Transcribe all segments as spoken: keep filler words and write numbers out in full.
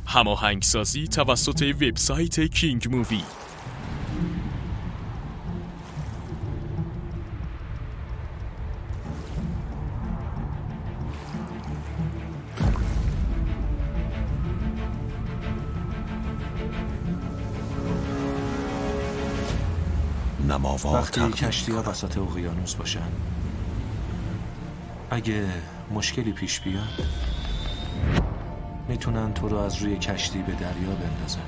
هماهنگسازی توسط وبسایت کینگ مووی. وقتی کشتی ها وسط اقیانوس باشن، اگه مشکلی پیش بیاد میتونن تو رو از روی کشتی به دریا بندازن.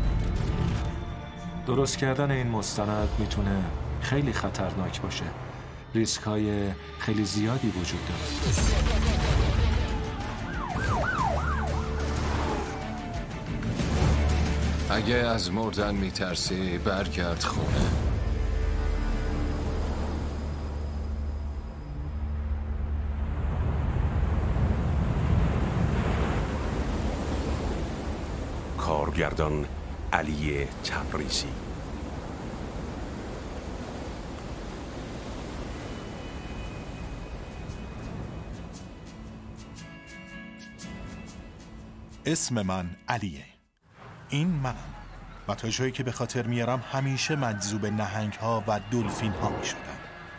درست کردن این مستند میتونه خیلی خطرناک باشه. ریسک های خیلی زیادی وجود داره. اگه از مردن میترسی برگرد خونه. کارگردان علی تبریزی. اسم من علیه. این منم و تا جایی که به خاطر میارم همیشه مجذوب نهنگ ها و دلفین ها می شدم.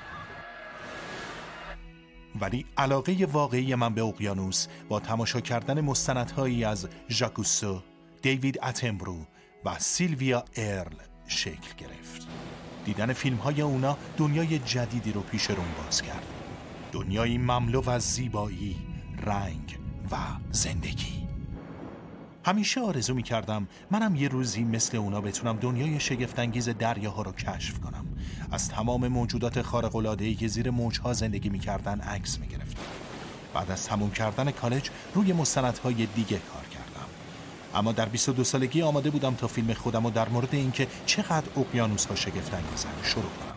ولی علاقه واقعی من به اقیانوس با تماشا کردن مستندهایی از ژاک کوسو، دیوید اتنبرو و سیلویا ارل شکل گرفت. دیدن فیلم های اونا دنیای جدیدی رو پیش روم باز کرد. دنیایی مملو از زیبایی، رنگ و زندگی. همیشه آرزو می کردم منم یه روزی مثل اونا بتونم دنیای شگفت‌انگیز دریاها رو کشف کنم. از تمام موجودات خارق‌العاده‌ای که زیر موجها زندگی می کردن عکس می گرفتم. بعد از تموم کردن کالج روی مستندهای دیگه کار کردم. اما در بیست و دو سالگی آماده بودم تا فیلم خودم رو در مورد اینکه چقدر اقیانوس‌ها شگفت‌انگیزن شروع کنم.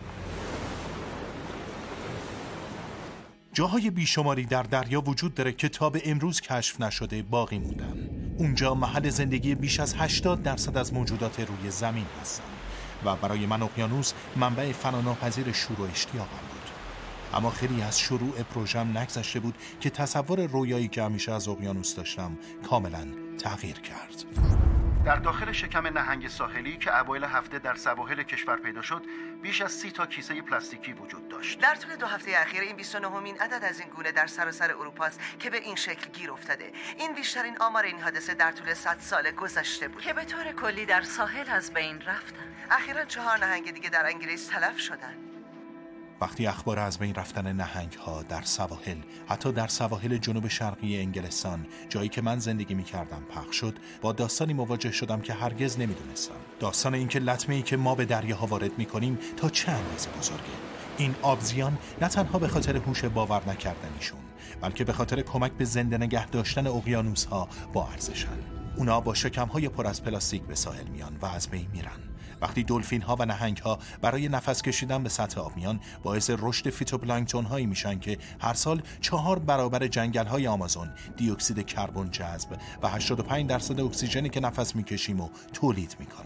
جاهای بیشماری در دریا وجود داره که تا به امروز کشف نشده باقی موندن. اونجا محل زندگی بیش از هشتاد درصد از موجودات روی زمین هستن و برای من اقیانوس منبع فناناپذیر شور و اشتیاقم بود. اما خیلی از شروع پروژم نگذشته بود که تصور رویایی که همیشه از اقیانوس داشتم کاملا تغییر کرد. در داخل شکم نهنگ ساحلی که اوایل هفته در سواحل کشور پیدا شد، بیش از سی تا کیسه پلاستیکی وجود داشت. در طول دو هفته اخیر این بیست و نهمین عدد از این گونه در سراسر اروپا است که به این شکل گیر افتاده. این بیشترین آمار این حادثه در طول صد سال گذشته بود که به طور کلی در ساحل از بین رفتن. اخیراً چهار نهنگ دیگه در انگلیس تلف شدن. وقتی اخبار از بین رفتن نهنگ ها در سواحل، حتی در سواحل جنوب شرقی انگلستان، جایی که من زندگی می کردم، پخش شد، با داستانی مواجه شدم که هرگز نمیدونستم. داستان این که لطمه ای که ما به دریاها وارد می کنیم تا چه اندازه بزرگه. این آبزیان نه تنها به خاطر هوش باور نکردنیشون، بلکه به خاطر کمک به زنده نگه داشتن اقیانوس ها با ارزشن. اونا با شکم های پر از پلاستیک به ساحل میان و از بین میرن. وقتی دلفین ها و نهنگ ها برای نفس کشیدن به سطح آب میان، باعث رشد فیتوپلانکتون هایی میشن که هر سال چهار برابر جنگل های آمازون دی اکسید کربن جذب و هشتاد و پنج درصد اکسیژنی که نفس میکشیم و تولید میکنن.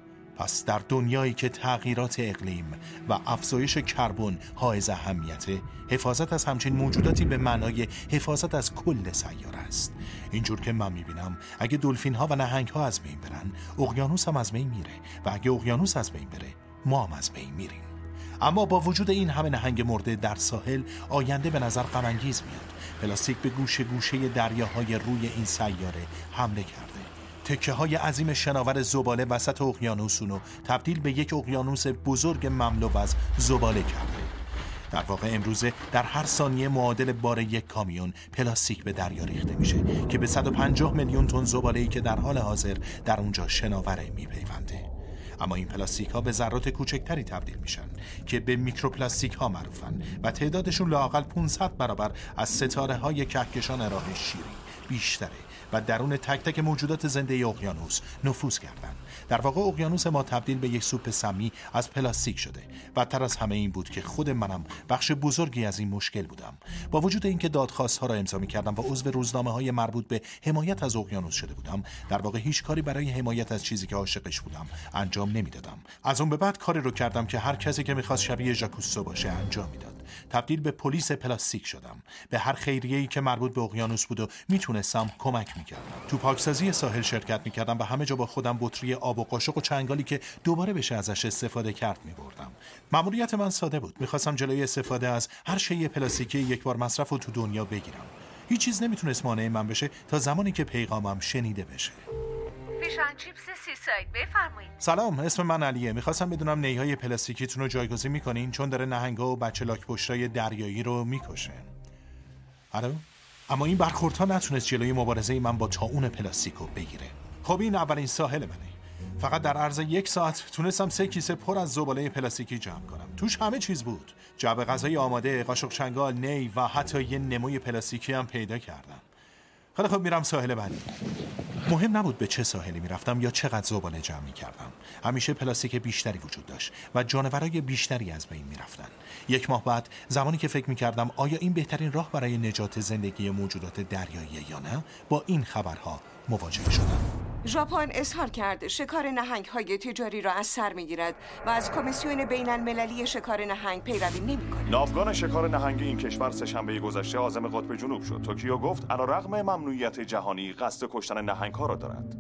پس در دنیایی که تغییرات اقلیم و افزایش کربن حائز اهمیته، حفاظت از همچین موجوداتی به معنای حفاظت از کل سیاره است. اینجور که من میبینم اگه دلفین ها و نهنگ ها از بین برن، اقیانوس هم از بین میره و اگه اقیانوس از بین بره، ما هم از بین میریم. اما با وجود این همه نهنگ مرده در ساحل، آینده به نظر غم انگیز میاد. پلاستیک به گوشه گوشه دریاهای روی این سیاره حمله کرده. تکه های عظیم شناور زباله وسط اقیانوس اونو تبدیل به یک اقیانوس بزرگ مملو از زباله کرده. در واقع امروزه در هر ثانیه معادل بار یک کامیون پلاستیک به دریا ریخته میشه که به صد و پنجاه میلیون تن زباله‌ای که در حال حاضر در اونجا شناوره میپیونده. اما این پلاستیک ها به ذرات کوچکتری تبدیل میشن که به میکروپلاستیک ها معروفن و تعدادشون لااقل پانصد برابر از ستاره های کهکشان راه شیری بیشتره و درون تک تک موجودات زنده اقیانوس نفوذ کردن. در واقع اقیانوس ما تبدیل به یک سوپ سمی از پلاستیک شده. بدتر از همه این بود که خود منم بخش بزرگی از این مشکل بودم. با وجود اینکه دادخواست‌ها را امضا می‌کردم و عضو روزنامه‌های مربوط به حمایت از اقیانوس شده بودم، در واقع هیچ کاری برای حمایت از چیزی که عاشقش بودم انجام نمیدادم. از اون به بعد کاری رو کردم که هر کسی که می‌خواست شبیه ژاک کوسو باشه انجام میداد. تبدیل به پلیس پلاستیک شدم. به هر خیریه‌ای که مربوط به اقیانوس بود و میتونستم کمک میکردم. تو پاکسازی ساحل شرکت میکردم و همه جا با خودم بطری آب و قاشق و چنگالی که دوباره بشه ازش استفاده کرد میبردم. مأموریت من ساده بود. میخواستم جلوی استفاده از هر شیء پلاستیکی یک بار مصرف رو تو دنیا بگیرم. هیچ چیز نمیتونست مانع من بشه تا زمانی که پیغامم شنیده بشه. فیشان چیپس سی ساید بفرمایید. سلام، اسم من علیه. میخواستم بدونم نیهای پلاستیکیتون رو جایگزین میکنین چون داره نهنگا و بچه لاک‌پشتای دریایی رو میکشه. الو؟ اما این برخوردها نتونست جلوی مبارزه من با طاعون پلاستیک رو بگیره. خب این اولین ساحل منه. فقط در عرض یک ساعت تونستم سه کیسه پر از زباله پلاستیکی جمع کنم. توش همه چیز بود. جعبه غذایی آماده، قاشق چنگال، نی و حتی یه نموی پلاستیکی هم پیدا کردم. خیلی خب میرم ساحل بعدی. مهم نبود به چه ساحلی میرفتم یا چقدر زباله جمع میکردم. همیشه پلاستیک بیشتری وجود داشت و جانورای بیشتری از بین میرفتن. یک ماه بعد زمانی که فکر میکردم آیا این بهترین راه برای نجات زندگی موجودات دریایی یا نه، با این خبرها مواجه شدم. ژاپن اظهار کرد شکار نهنگ‌های تجاری را از سر می‌گیرد و از کمیسیون بین‌المللی شکار نهنگ پیروی نمی‌کند. ناوگان شکار نهنگ این کشور سه‌شنبه گذشته عازم قطب جنوب شد. توکیو گفت علیرغم ممنوعیت جهانی قصد کشتن نهنگ‌ها را دارد.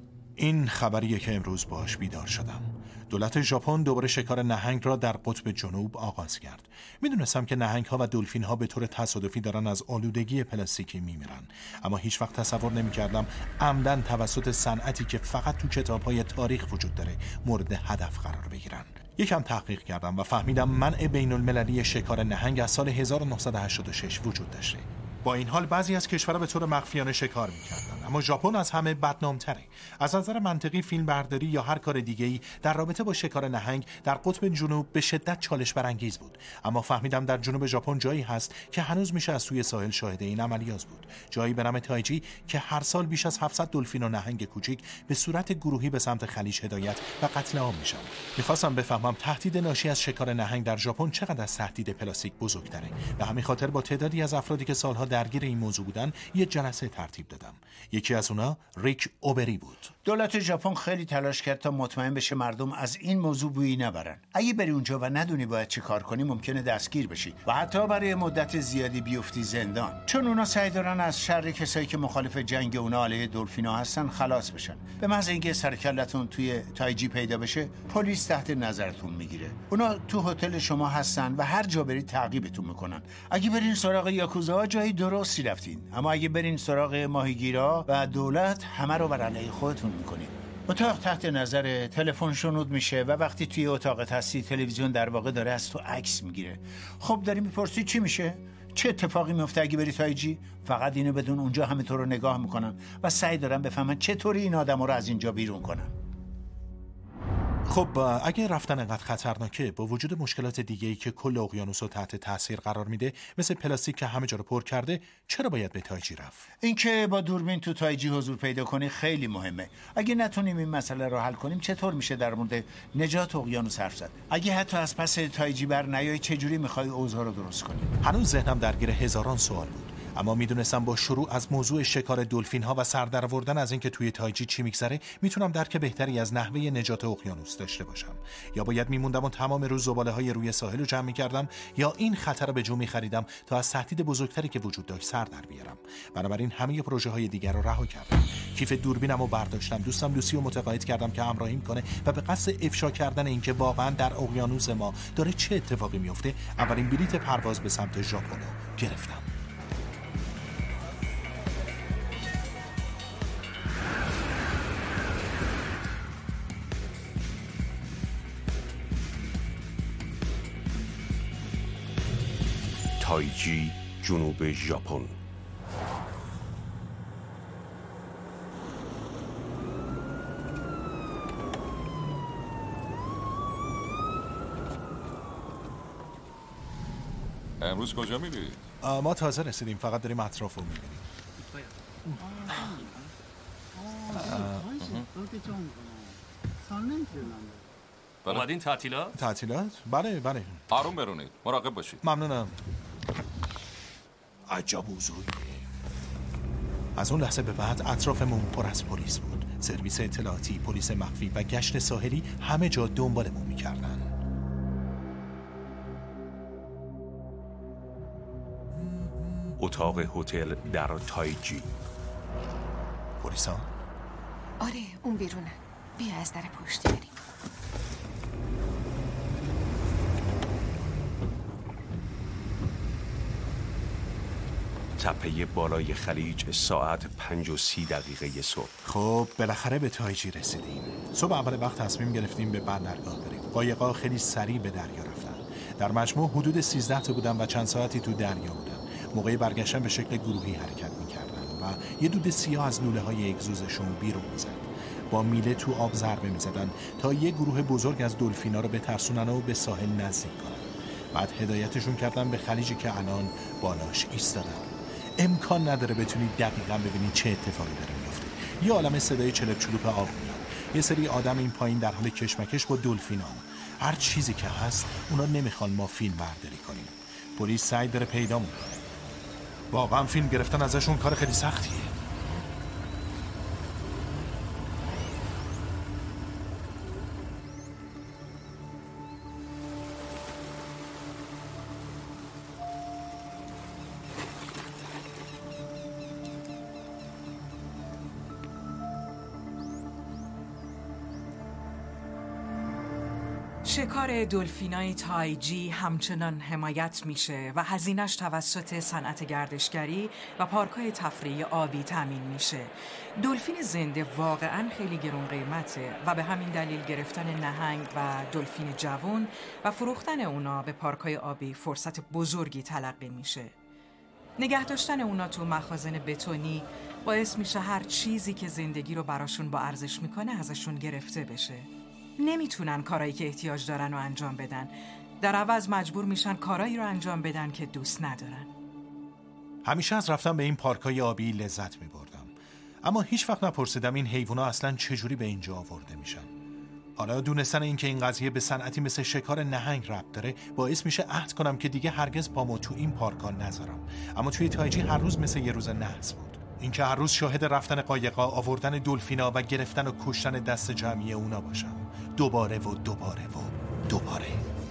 این خبریه که امروز باهاش بیدار شدم. دولت ژاپن دوباره شکار نهنگ را در قطب جنوب آغاز کرد. میدونستم که نهنگ‌ها و دلفین‌ها به طور تصادفی دارن از آلودگی پلاستیکی میمیرن، اما هیچ وقت تصور نمی‌کردم عمدن توسط صنعتی که فقط تو کتاب‌های تاریخ وجود داره مورد هدف قرار بگیرن. یکم تحقیق کردم و فهمیدم منع بین‌المللی شکار نهنگ از سال هزار و نهصد و هشتاد و شش وجود داشته. با این حال بعضی از کشورها به طور مخفیانه شکار می‌کردن، اما ژاپن از همه بدنام‌تره. از نظر منطقی فیلمبرداری یا هر کار دیگه‌ای در رابطه با شکار نهنگ در قطب جنوب به شدت چالش برانگیز بود، اما فهمیدم در جنوب ژاپن جایی هست که هنوز میشه از توی ساحل شاهد این عملیات بود. جایی به نام تایجی که هر سال بیش از هفتصد دلفین و نهنگ کوچیک به صورت گروهی به سمت خلیج هدایت و قتل عام میشن. می‌خواستم بفهمم تهدید ناشی از شکار نهنگ در ژاپن چقدر از تهدید پلاستیک بزرگتره. به همین خاطر با تعدادی از افرادی که سالها درگیر این موضوع بودن یه جلسه ترتیب دادم. یکی از اونا ریک اوبری بود. دولت ژاپن خیلی تلاش کرد تا مطمئن بشه مردم از این موضوع بویی نبرن. اگه بری اونجا و ندونی باید چه کار کنی ممکنه دستگیر بشی و حتی برای مدت زیادی بیفتی زندان، چون اونا سعی دارن از شر کسایی که مخالف جنگ اونا علیه دلفینا هستن خلاص بشن. به محض اینکه سرکلتون توی تایجی پیدا بشه پلیس تحت نظرتون میگیره. اونا تو هتل شما هستن و هر جا برید تعقیبتون میکنن. اگه برین سراغ یاکوزا جای درستی رفتین، اما اگه برین سراغ ماهیگیرا و دولت همه رو بر علیه خودتون میکنین. اتاق تحت نظر، تلفن شنود میشه و وقتی توی اتاقت هستی تلویزیون در واقع داره از تو عکس میگیره. خب داری میپرسی چی میشه؟ چه اتفاقی میفته اگه بری تایجی؟ فقط اینو بدون اونجا همه تو رو نگاه میکنن و سعی دارن بفهمن چطوری این آدما رو از اینجا بیرون کنن. خب اگه رفتن انقدر خطرناکه، با وجود مشکلات دیگه‌ای که کل اقیانوس رو تحت تاثیر قرار میده، مثل پلاستیک که همه جا رو پر کرده، چرا باید به تایجی رفت؟ اینکه با دوربین تو تایجی حضور پیدا کنی خیلی مهمه. اگه نتونیم این مسئله رو حل کنیم چطور میشه در مورد نجات اقیانوس حرف زد؟ اگه حتی از پس تایجی بر نیای چجوری میخوای اوضاع رو درست کنی؟ هنوز ذهنم درگیر هزاران سوال بود، اما میدونستم با شروع از موضوع شکار دلفین ها و سر درآوردن از اینکه توی تایجی چی میگذره میتونم درک بهتری از نحوه نجات اقیانوس داشته باشم. یا باید میموندم و تمام روز زباله های روی ساحل رو جمع میکردم، یا این خطر رو به جو میخریدم تا از تهدید بزرگتری که وجود داشت سر در بیارم. بنابراین همه پروژه های دیگر رو رها کردم. کیف دوربینم رو برداشتم، دوستم لوسی رو متقاعد کردم که همراهیم کنه و به قصد افشا کردن اینکه واقعا در اقیانوس ما داره چه اتفاقی میفته اولین بلیت پرواز به سمت ژاپن رو گرفتم. تایجی، جنوب ژاپن. امروز کجا میرید؟ ما تازه رسیدیم، فقط داریم اطراف رو میبینیم. اومدین تعطیلات؟ تعطیلات؟ بله بله. آروم برونید، مراقب باشید. ممنونم. عجب وضوعیه. از اون لحظه به بعد اطرافمون پر از پلیس بود. سرویس اطلاعاتی، پلیس مخفی و گشت ساحلی همه جا دنبالمون میکردن. اتاق هتل در تایجی. پلیسا؟ آره اون بیرونه. بیا از در پشتی بریم. تپه بالای خلیج ساعت پنج و سی دقیقه صبح. خب بالاخره به تایجی رسیدیم. صبح اول وقت تصمیم گرفتیم به بندرگاه بریم. قایق‌ها خیلی سریع به دریا رفتن. در مجموع حدود سیزده تا بودن و چند ساعتی تو دریا بودن. موقع برگشتن به شکل گروهی حرکت می‌کردن و یه دود سیاه از لوله‌های اگزوزشون بیرون می‌زد. با میله تو آب ضربه می‌زدن تا یه گروه بزرگ از دلفینا رو بترسونن و به ساحل نزدیک کنن. بعد هدایتشون کردن به خلیجی که الان بالاش ایستادن. امکان نداره بتونی دقیقاً ببینی چه اتفاقی داره میفته. یه عالمه صدای چلپ چلوپ آب میاد. یه سری آدم این پایین در حال کشمکش با دلفینان. هر چیزی که هست اونا نمیخوان ما فیلم برداری کنیم. پلیس سعی داره پیدامون کنه. واقعا فیلم گرفتن ازشون کار خیلی سختیه. شکار دلفینای تایجی همچنان حمایت میشه و هزینه‌اش توسط صنعت گردشگری و پارک‌های تفریحی آبی تامین میشه. دلفین زنده واقعاً خیلی گرون قیمته و به همین دلیل گرفتن نهنگ و دلفین جوان و فروختن اونا به پارک‌های آبی فرصت بزرگی تلقی میشه. نگه داشتن اونا تو مخازن بتونی باعث میشه هر چیزی که زندگی رو براشون با ارزش میکنه ازشون گرفته بشه. نمیتونن کارایی که احتیاج دارن رو انجام بدن. در عوض مجبور میشن کارایی رو انجام بدن که دوست ندارن. همیشه از رفتن به این پارکای آبی لذت میبردم، اما هیچ وقت نپرسیدم این حیوونا اصلا چجوری به اینجا آورده میشن. حالا دونستن این که این قضیه به صنعتی مثل شکار نهنگ ربط داره باعث میشه عهد کنم که دیگه هرگز پامو تو این پارکا نذارم. اما توی تایجی هر روز مثل یه روز نحس بود. اینکه هر روز شاهد رفتن قایقا، آوردن دلفینا و گرفتن و کشتن دست جمعی اونا باشم. دوباره و دوباره و دوباره.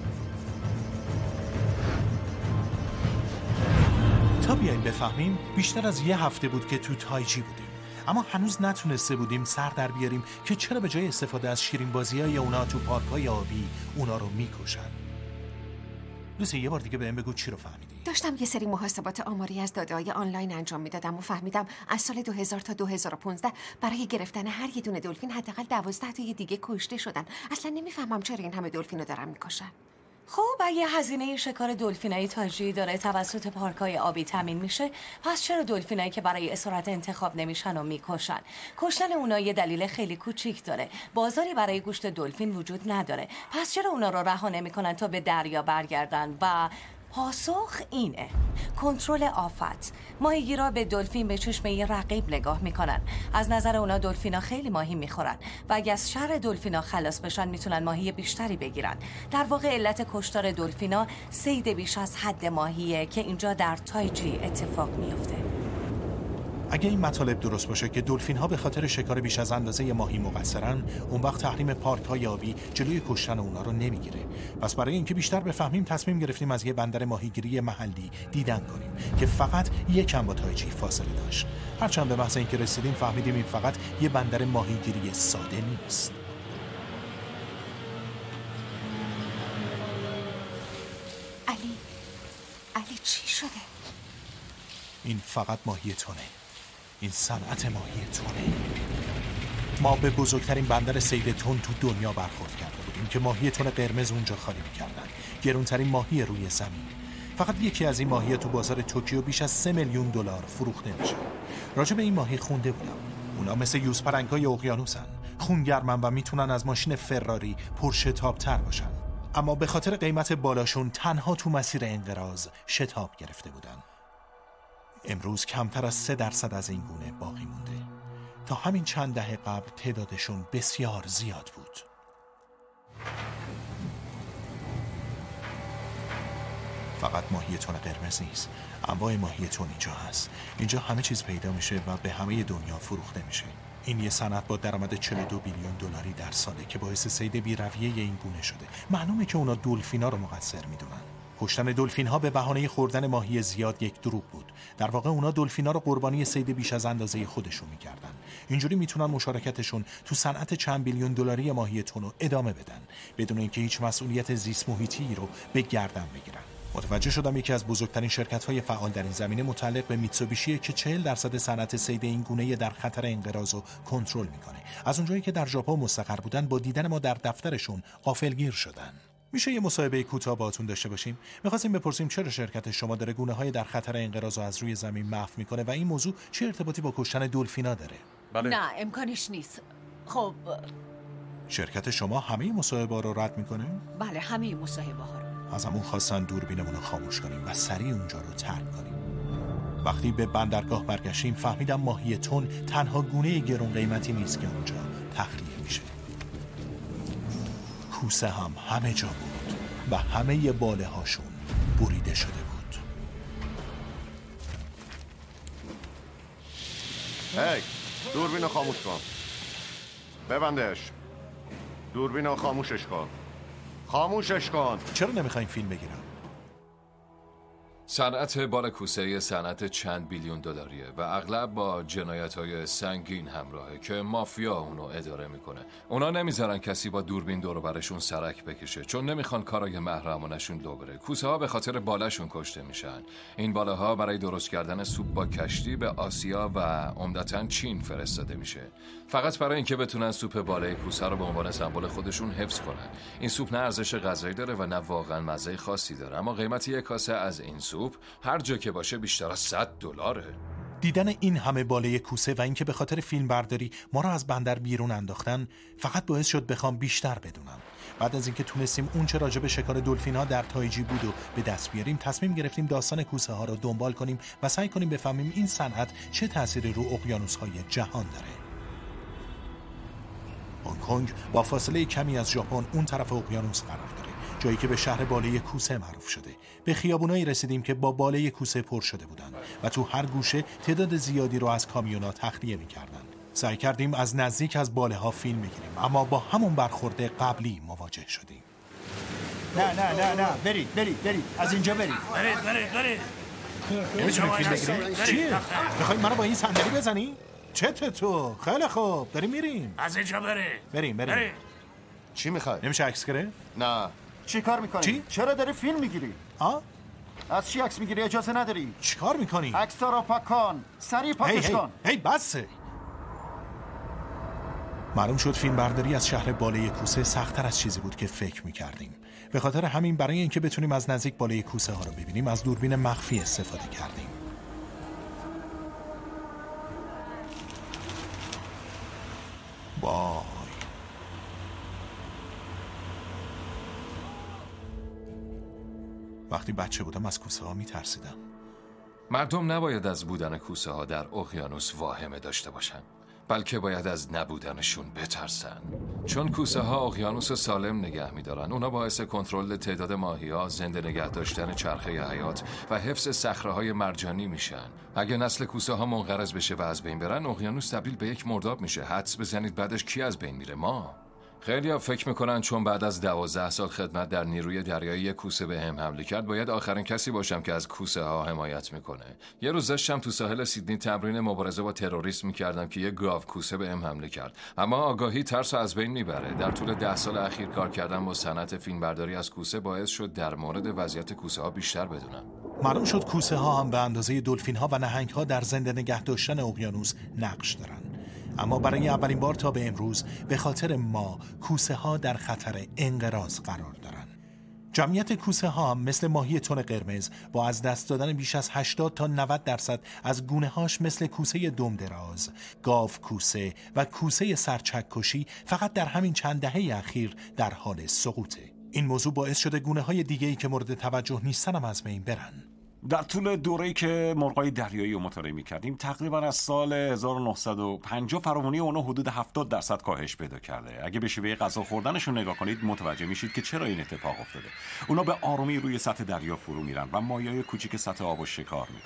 تا بیاییم بفهمیم بیشتر از یه هفته بود که تو تایجی بودیم، اما هنوز نتونسته بودیم سر در بیاریم که چرا به جای استفاده از شیرین بازی‌های اونا تو پارک‌های آبی اونا رو میکشن. لوسی یه بار دیگه بهم بگو چی رو فهمیدی؟ داشتم یه سری محاسبات آماری از داده‌های آنلاین انجام میدادم و فهمیدم از سال دو هزار تا دو هزار و پانزده برای گرفتن هر یه دونه دلفین حداقل دوازده تا دیگه کشته شدن. اصلا نمیفهمم چرا این همه دلفین رو دارن میکشن. خب اگه هزینه شکار دلفینای تایجی داره توسط پارک‌های آبی تامین میشه، پس چرا دلفینایی که برای اسارت انتخاب نمیشن و میکشن؟ کشتن اونا یه دلیل خیلی کوچیک داره. بازاری برای گوشت دلفین وجود نداره. پس چرا اونا رو رها نمیکنن تا به دریا برگردن؟ و پاسخ اینه: کنترل آفت. ماهیگیرا به دلفین به چشم یه رقیب نگاه میکنن. از نظر اونا دلفینا خیلی ماهی میخورن و اگه از شر دلفینا خلاص بشن میتونن ماهی بیشتری بگیرن. در واقع علت کشتار دلفینا صید بیش از حد ماهیه که اینجا در تایجی اتفاق میفته. اگه این مطالب درست باشه که دلفین‌ها به خاطر شکار بیش از اندازه ماهی مقصرن، اون وقت تحریم پارک‌های آبی جلوی کشتن اونا رو نمیگیره. پس برای اینکه بیشتر بفهمیم تصمیم گرفتیم از یه بندر ماهیگیری محلی دیدن کنیم که فقط یکم با تایجی فاصله داشت. هرچند به محض اینکه رسیدیم فهمیدیم این فقط یه بندر ماهیگیری ساده نیست. علی علی چی شده؟ این فقط ماهی تونه. این صنعت ماهی تونه. ما به بزرگترین بندر صید تن تو دنیا برخورد کرده بودیم که ماهی تن قرمز اونجا خالی می‌کردن. گرونترین ماهی روی زمین. فقط یکی از این ماهی‌ها تو بازار توکیو بیش از سه میلیون دلار فروخته میشه. راجع به این ماهی خونده بودم. اونا مثل یوزپلنگ‌های اقیانوسن. خونگرمن و میتونن از ماشین فراری پرشتاب‌تر باشن. اما به خاطر قیمت بالاشون تنها تو مسیر انقراض شتاب گرفته بودن. امروز کمتر از سه درصد از این گونه باقی مونده. تا همین چند دهه قبل تعدادشون بسیار زیاد بود. فقط ماهی تن قرمز نیست، انواع ماهی تن اینجا هست. اینجا همه چیز پیدا میشه و به همه دنیا فروخته میشه. این یه صنعت با درآمد چهل و دو بیلیون دلاری در ساله که باعث صید بی‌رویه این گونه شده. معلومه که اونا دلفینا رو مقصر میدونن. کشتن دلفین ها به بهانه خوردن ماهی زیاد یک دروغ بود. در واقع اونا دلفین ها رو قربانی صید بیش از اندازه خودشون میکردن. اینجوری میتونن مشارکتشون تو صنعت چند بیلیون دلاری ماهی تن رو ادامه بدن بدون اینکه هیچ مسئولیت زیست محیطی رو به گردن بگیرن. متوجه شدم یکی از بزرگترین شرکت‌های فعال در این زمینه متعلق به میتسوبیشیه که چهل درصد صنعت صید این گونه در خطر انقراض رو کنترل میکنه. از اونجایی که در ژاپن مستقر بودن با دیدن ما در دفترشون غافلگیر شدن. میشه یه مصاحبه کوتاه باهاتون داشته باشیم؟ می‌خواستیم بپرسیم چرا شرکت شما داره گونه‌های در خطر انقراض رو از روی زمین محو میکنه و این موضوع چه ارتباطی با کشتن دلفینا داره؟ بله. نه امکانش نیست. خب شرکت شما همه مصاحبه‌ها رو رد میکنه؟ بله همه مصاحبه‌ها رو. از همون خواستن دوربینمون رو خاموش کنیم و سریع اونجا رو ترک کنیم. وقتی به بندرگاه برگشتیم فهمیدم ماهی تن تنها گونه گرون قیمتی نیست که اونجا تخلیه میشه. کوسه هم همه جا بود و همه باله هاشون بریده شده بود. هی دوربین رو خاموش کن. ببندش. دوربین رو خاموشش کن. خاموشش کن. چرا نمیخوایم فیلم بگیرم؟ صنعت بال کوسه صنعت چند بیلیون دلاریه و اغلب با جنایت‌های سنگین همراهه که مافیا اونو اداره میکنه. اونا نمیذارن کسی با دوربین دور و برشون سرک بکشه چون نمیخوان کارای محرمانشون لو بره. کوسه ها به خاطر بالشون کشته میشن. این باله ها برای درست کردن سوپ با کشتی به آسیا و عمدتاً چین فرستاده میشه. فقط برای اینکه بتونن سوپ باله کوسه رو به عنوان سمبل خودشون حفظ کنن. این سوپ نه ارزش غذایی داره و نه واقعاً مزه خاصی داره، اما قیمت یک کاسه از این سوپ هر جا که باشه بیشتر از صد دلاره. دیدن این همه باله کوسه و اینکه به خاطر فیلم برداری ما را از بندر بیرون انداختن فقط باعث شد بخوام بیشتر بدونم. بعد از اینکه تونستیم اون چه راجع به شکار دلفین ها در تایجی بود و به دست بیاریم، تصمیم گرفتیم داستان کوسه ها رو دنبال کنیم و سعی کنیم بفهمیم این صنعت چه تأثیری رو اقیانوس های جهان داره. هنگ کنگ با فاصله کمی از ژاپن اون طرف اقیانوس قرار داره، جایی که به شهر باله کوسه معروف شده. به خیابونایی رسیدیم که با باله کوسه پر شده بودن و تو هر گوشه تعداد زیادی رو از کامیونا تخلیه می‌کردن. سعی کردیم از نزدیک از باله ها فیلم بگیریم اما با همون برخورد قبلی مواجه شدیم. نه نه نه نه برید برید برید از اینجا برید. برید برید برید. نمی‌تونیم فیلم بگیریم؟ چیه؟ می‌خوای منو با این صندلی بزنی؟ چته تو؟ خیلی خوب داریم میریم. از اینجا بریم. بریم بریم. بریم. چی می‌خوای؟ نمیشه عکس گرفت؟ نه. چی کار میکنی؟ چی؟ چرا داری فیلم میگیری؟ ها؟ از چی عکس میگیری؟ اجازه نداری. چی کار میکنی؟ عکس‌ها رو پاک کن. سریع پاکش هی کن. هی بسه. معلوم شد فیلم برداری از شهر باله کوسه سخت‌تر از چیزی بود که فکر میکردیم. به خاطر همین برای اینکه بتونیم از نزدیک باله کوسه ها رو ببینیم از دوربین مخفی استفاده کردیم. وای. وقتی بچه بودم از کوسه ها میترسیدم. مردم نباید از بودن کوسه ها در اقیانوس واهمه داشته باشن، بلکه باید از نبودنشون بترسن. چون کوسه ها اقیانوس سالم نگه میدارن. اونا باعث کنترل تعداد ماهی ها، زنده نگه داشتن چرخه حیات و حفظ صخره‌های مرجانی میشن. اگه نسل کوسه ها منقرض بشه و از بین برن، اقیانوس تبدیل به یک مرداب میشه. حدس بزنید بعدش کی از بین میره؟ ما. خیلی ها فکر میکنن چون بعد از دوازده سال خدمت در نیروی دریایی یک کوسه به هم حمله کرد باید آخرین کسی باشم که از کوسه ها حمایت میکنه. یه روز داشتم تو ساحل سیدنی تمرین مبارزه با تروریست میکردم که یه گاو کوسه به هم حمله کرد، اما آگاهی ترس از بین میبره. در طول ده سال اخیر کار کردن با صنعت فیلمبرداری از کوسه باعث شد در مورد وضعیت کوسه ها بیشتر بدونم. معلوم شد کوسه ها هم به اندازه دلفین ها و نهنگ ها در زنده نگه داشتن اقیانوس نقش دارن. اما برای اولین بار تا به امروز به خاطر ما کوسه ها در خطر انقراض قرار دارن. جمعیت کوسه ها هم مثل ماهی تن قرمز با از دست دادن بیش از هشتاد تا نود درصد از گونه هاش مثل کوسه دم دراز، گاو کوسه و کوسه سرچک کشی فقط در همین چند دهه اخیر در حال سقوطه. این موضوع باعث شده گونه های دیگه‌ای که مورد توجه نیستن هم از بین برن. در طول دوره‌ای که مرغای دریایی رو مطالعه می‌کردیم تقریبا از سال هزار و نهصد و پنجاه فراوانی اونا حدود هفتاد درصد کاهش پیدا کرده. اگه به شیوه غذا خوردنشون نگاه کنید متوجه میشید که چرا این اتفاق افتاده. اونا به آرومی روی سطح دریا فرو میرن و ماهی‌های کوچیک سطح آب رو شکار میکنن.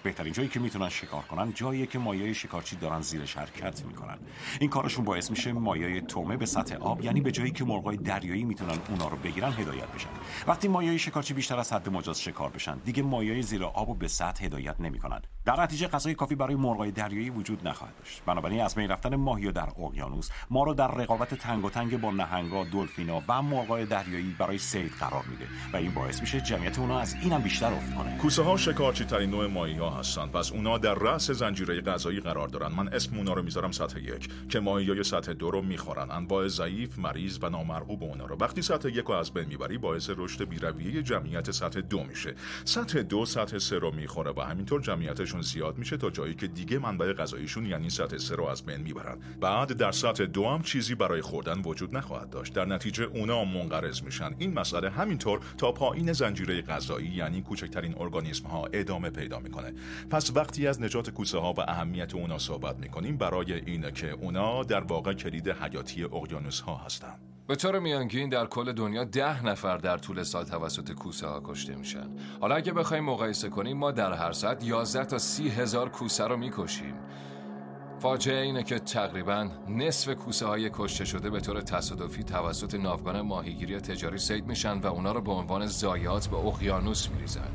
بهترین جایی که میتونن شکار کنن جایی که ماهیای شکارچی دارن زیرش حرکت میکنن. این کارشون باعث میشه ماهیای تومه به سطح آب، یعنی به جایی که مرغای دریایی میتونن اونا رو بگیرن، هدایت بشن. وقتی ماهیای شکارچی بیشتر از حد مجاز شکار بشن، دیگه ماهیای زیر آبو به سطح هدایت نمیکنن. در نتیجه غذای کافی برای مرغای دریایی وجود نخواهد داشت. بنابراین از بین رفتن ماهی‌ها در اقیانوس ما رو در رقابت تنگ و تنگ با نهنگا، دلفینا و مرغای دریایی برای صید قرار میده و این باعث میشه جمعیت اونها از اینم بیشتر افت کنه. کوسه‌ها شکارچی ترین نوع ماهی‌ها هستند، پس اونا در رأس زنجیره غذایی قرار دارن. من اسم اونا رو میذارم سطح یک که ماهی‌های سطح دو رو میخورن. انواع ضعیف، مریض و نامرغوب اونا رو وقتی سطح یک رو از بین میبری باعث رشد بی‌رویه جمعیت سطح دو میشه. سطح دو سطح سه رو میخوره و همینطور جمعیتشون زیاد میشه تا جایی که دیگه منبع غذاییشون یعنی سطح سه رو از بین میبرن. بعد در سطح دو هم چیزی برای خوردن وجود نخواهد داشت. در نتیجه اونا منقرض میشن. این مسئله همینطور تا پایین زنجیره غذایی یعنی کوچکترین ارگانیسم ها ادامه پیدا میکنه. پس وقتی از نجات کوسه ها و اهمیت اونا صحبت میکنیم برای اینه که اونا در واقع کلید حیاتی اقیانوس ها هستن. به طور میانگین در کل دنیا ده نفر در طول سال توسط کوسه ها کشته میشن. حالا اگه بخوایم مقایسه کنیم ما در هر ساعت یازده تا سی هزار کوسه رو میکشیم. فاجعه اینه که تقریباً نصف کوسه های کشته شده به طور تصادفی توسط ناوگان ماهیگیری تجاری صید میشن و اونا رو به عنوان ضایعات به اقیانوس میریزن.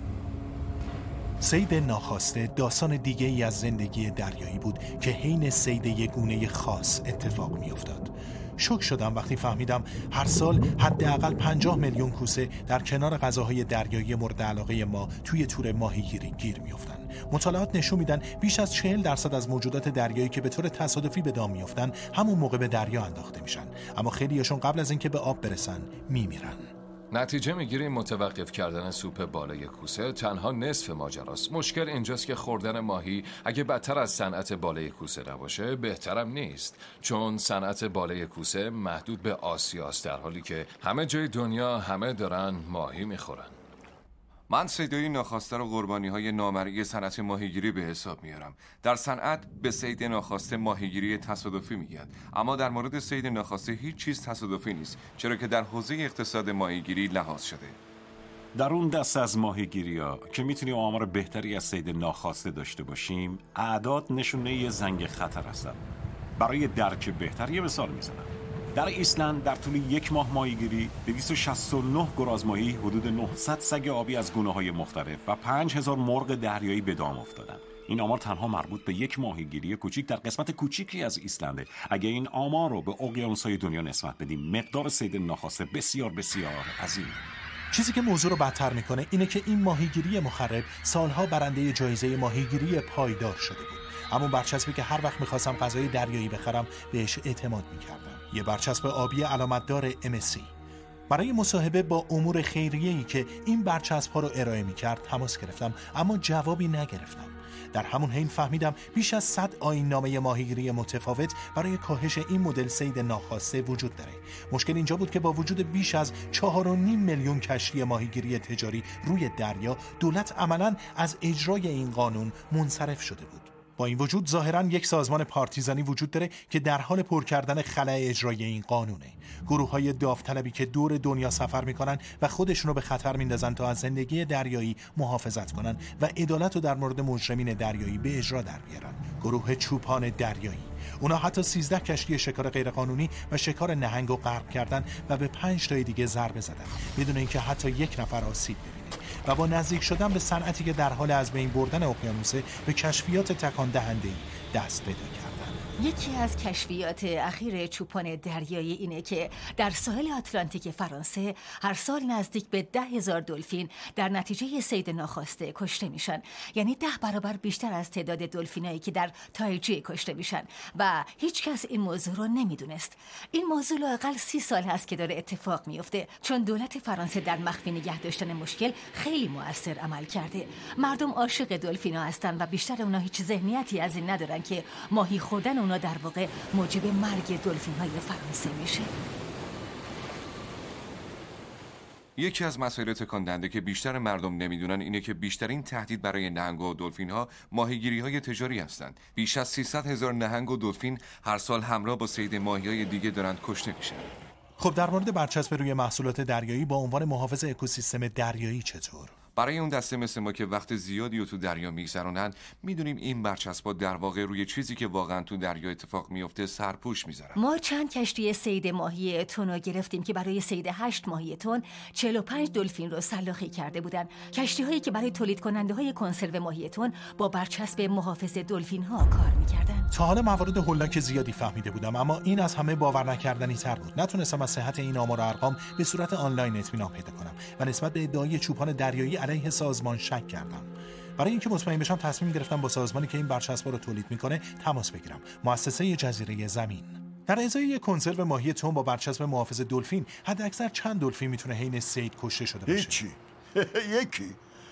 صید ناخواسته داستان دیگه ای از زندگی دریایی بود که حین صید یک گونه خاص اتفاق میافتاد. شوک شدم وقتی فهمیدم هر سال حداقل پنجاه میلیون کوسه در کنار غذاهای دریایی مورد علاقه ما توی تور ماهیگیری گیر میافتن. مطالعات نشون میدن بیش از چهل درصد از موجودات دریایی که به طور تصادفی به دام میافتن همون موقع به دریا انداخته میشن، اما خیلیشون قبل از اینکه به آب برسن میمیرن. نتیجه میگیریم متوقف کردن سوپ بالای کوسه تنها نصف ماجراست. مشکل اینجاست که خوردن ماهی اگه بدتر از صنعت بالای کوسه نباشه بهترم نیست، چون صنعت بالای کوسه محدود به آسیاست در حالی که همه جای دنیا همه دارن ماهی میخورن. من صیدای ناخواسته رو قربانی‌های نامرئی صنعت ماهیگیری به حساب میارم. در صنعت به صید ناخواسته ماهیگیری تصادفی میگن، اما در مورد صید ناخواسته هیچ چیز تصادفی نیست، چرا که در حوزه اقتصاد ماهیگیری لحاظ شده. در اون دست از ماهیگیری‌ها که میتونیم آمار بهتری از صید ناخواسته داشته باشیم، اعداد نشونه یه زنگ خطر هستن. برای درک بهتر یه مثال میزنم. در ایسلند در طول یک ماه ماهیگیری دویست و شصت و نه گراز ماهی، حدود نهصد سگ آبی از گونه‌های مختلف و پنج هزار مرغ دریایی به دام افتادند. این آمار تنها مربوط به یک ماهیگیری کوچیک در قسمت کوچیکی از ایسلنده. اگه این آمار رو به اقیانوس‌های دنیا نسبت بدیم، مقدار صید ناخواسته بسیار بسیار عظیمه. چیزی که موضوع رو بدتر میکنه اینه که این ماهیگیری مخرب سالها برنده جایزه ماهیگیری پایدار شده بود. اما برچسبی که هر وقت میخواستم غذای دریایی بخرم بهش اعتماد میکردم. یه برچسب آبی علامتدار ام اس سی. برای مصاحبه با امور خیریه‌ای که این برچسب‌ها رو ارائه می‌کرد تماس گرفتم، اما جوابی نگرفتم. در همون حین فهمیدم بیش از صد آیین‌نامه ماهیگیری متفاوت برای کاهش این مدل صید ناخواسته وجود داره. مشکل اینجا بود که با وجود بیش از چهار و نیم میلیون کشتی ماهیگیری تجاری روی دریا، دولت عملاً از اجرای این قانون منصرف شده بود. با این وجود ظاهراً یک سازمان پارتیزانی وجود داره که در حال پر کردن خلأ اجرای این قانونه. گروه‌های داوطلبی که دور دنیا سفر میکنن و خودشونو به خطر میندازن تا از زندگی دریایی محافظت کنن و عدالت رو در مورد مجرمین دریایی به اجرا در بیارن. گروه چوپان دریایی. اونا حتی سیزده کشتی شکار غیرقانونی و شکار نهنگ رو غرق کردن و به پنج تای دیگه ضربه زدن بدون اینکه حتی یک نفر آسیب ببینه. و با نزدیک شدن به صنعتی که در حال از بین بردن اقیانوسه، به کشفیات تکان دهنده‌ای دست پیدا کردن. یکی از کشفیات اخیر چوپان دریایی اینه که در ساحل آتلانتیک فرانسه هر سال نزدیک به ده هزار دلفین در نتیجه صید ناخواسته کشته میشن، یعنی ده برابر بیشتر از تعداد دلفینایی که در تایجی کشته میشن و هیچ کس این موضوع رو نمیدونست. این موضوع لااقل سی سال هست که داره اتفاق میفته، چون دولت فرانسه در مخفی نگه داشتن مشکل خیلی مؤثر عمل کرده. مردم عاشق دلفینا هستن و بیشتر اونا هیچ ذهنیتی از این ندارن که ماهی خوردن اونا در واقع موجب مرگ دلفین‌های فرانسه میشه. یکی از مسائل تکان دهنده که بیشتر مردم نمیدونن اینه که بیشترین تهدید برای نهنگ و دلفین‌ها ماهیگیری‌های تجاری هستند. بیش از سیصد هزار نهنگ و دلفین هر سال همراه با صید ماهی‌های دیگه دارن کشته میشن. خب در مورد برچسب روی محصولات دریایی با عنوان محافظ اکوسیستم دریایی چطور؟ برای اون دسته مثل ما که وقت زیادی رو تو دریا میگذرونن، میدونیم این برچسب‌ها در واقع روی چیزی که واقعا تو دریا اتفاق میفته سرپوش میذارن. ما چند کشتی صید ماهی تن رو گرفتیم که برای صید هشت ماهی تن چهل و پنج دلفین رو سلاخی کرده بودن. کشتی هایی که برای تولید کننده های کنسرو ماهی تن با برچسب محافظ دلفین ها کار میکردن. تا حالا موارد هولناک زیادی فهمیده بودم، اما این از همه باور نکردنی تر بود. نتونستم از صحت این آمار و ارقام به صورت آنلاین اطمینان پیدا کنم و نسبت به ادعای چوپان دریایی علیه سازمان شک کردم. برای اینکه مطمئن بشم تصمیم گرفتم با سازمانی که این برچسب‌ها رو تولید میکنه تماس بگیرم، مؤسسه جزیره زمین. در ازای یک کنسرو ماهی تن با برچسب محافظ دلفین، حد اکثر چند دلفین میتونه حین صید کشته شده باشه؟ هیچی. یکی.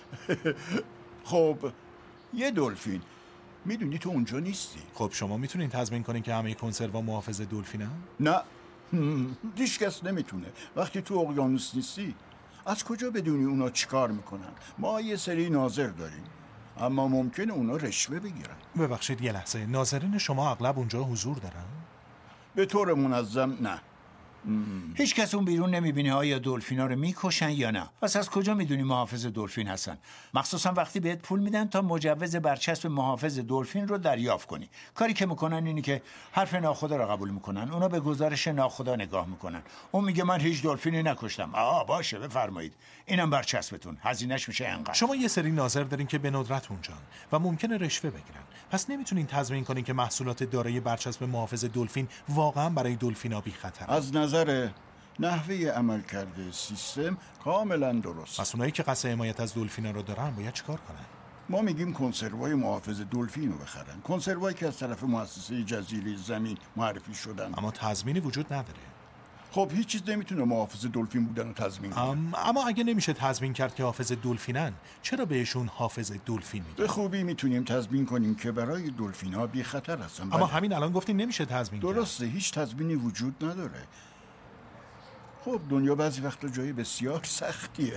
خب یه دلفین. میدونی تو اونجا نیستی. خب شما میتونین تضمین کنین که همه کنسرو محافظ دلفینن؟ نه. هیچ کس نمیتونه. وقتی تو اقیانوس نیستی از کجا بدونی اونا چیکار میکنن؟ ما یه سری ناظر داریم، اما ممکنه اونا رشوه بگیرن. ببخشید یه لحظه، ناظرین شما اغلب اونجا حضور دارن؟ به طور منظم نه. هیچ کس اون بیرون نمیبینه آیا دلفینا رو میکشن یا نه. پس از کجا میدونی محافظ دلفین هستن؟ مخصوصا وقتی بهت پول میدن تا مجوز برچسب محافظ دلفین رو دریافت کنی. کاری که میکنن اینی که حرف ناخدا رو قبول میکنن. اونا به گزارش ناخدا نگاه میکنن. اون میگه من هیچ دلفینی نکشتم. آها باشه بفرمایید. اینم برچسبتون. هزینه‌اش میشه انقدر. شما یه سری ناظر دارین که به ندرت اونجان و ممکنه رشوه بگیرن. پس نمیتونین تضمین کنین که محصولات دارای برچسب محافظ دلفین واقعا برای دلفینا بی خطر. از نظر نحوه عمل کرده سیستم کاملا درست. پس اونایی که قصد حمایت از دلفینا رو دارن باید چیکار کنن؟ ما میگیم کنسروای محافظ دلفین رو بخرن. کنسروایی که از طرف مؤسسه جزیره زمین معرفی شدن. اما تضمینی وجود نداره. خب هیچ چیز نمیتونه محافظ دلفین بودن رو تضمین کنه. ام، اما اگه نمیشه تضمین کرد که حافظ دلفینن، چرا بهشون حافظ دلفین میگن؟ به خوبی میتونیم تضمین کنیم که برای دلفین‌ها بی خطر هستن. اما بله. همین الان گفتین نمیشه تضمین کرد. درسته، هیچ تضمینی وجود نداره. خب دنیا بعضی وقتا جایی بسیار سختیه.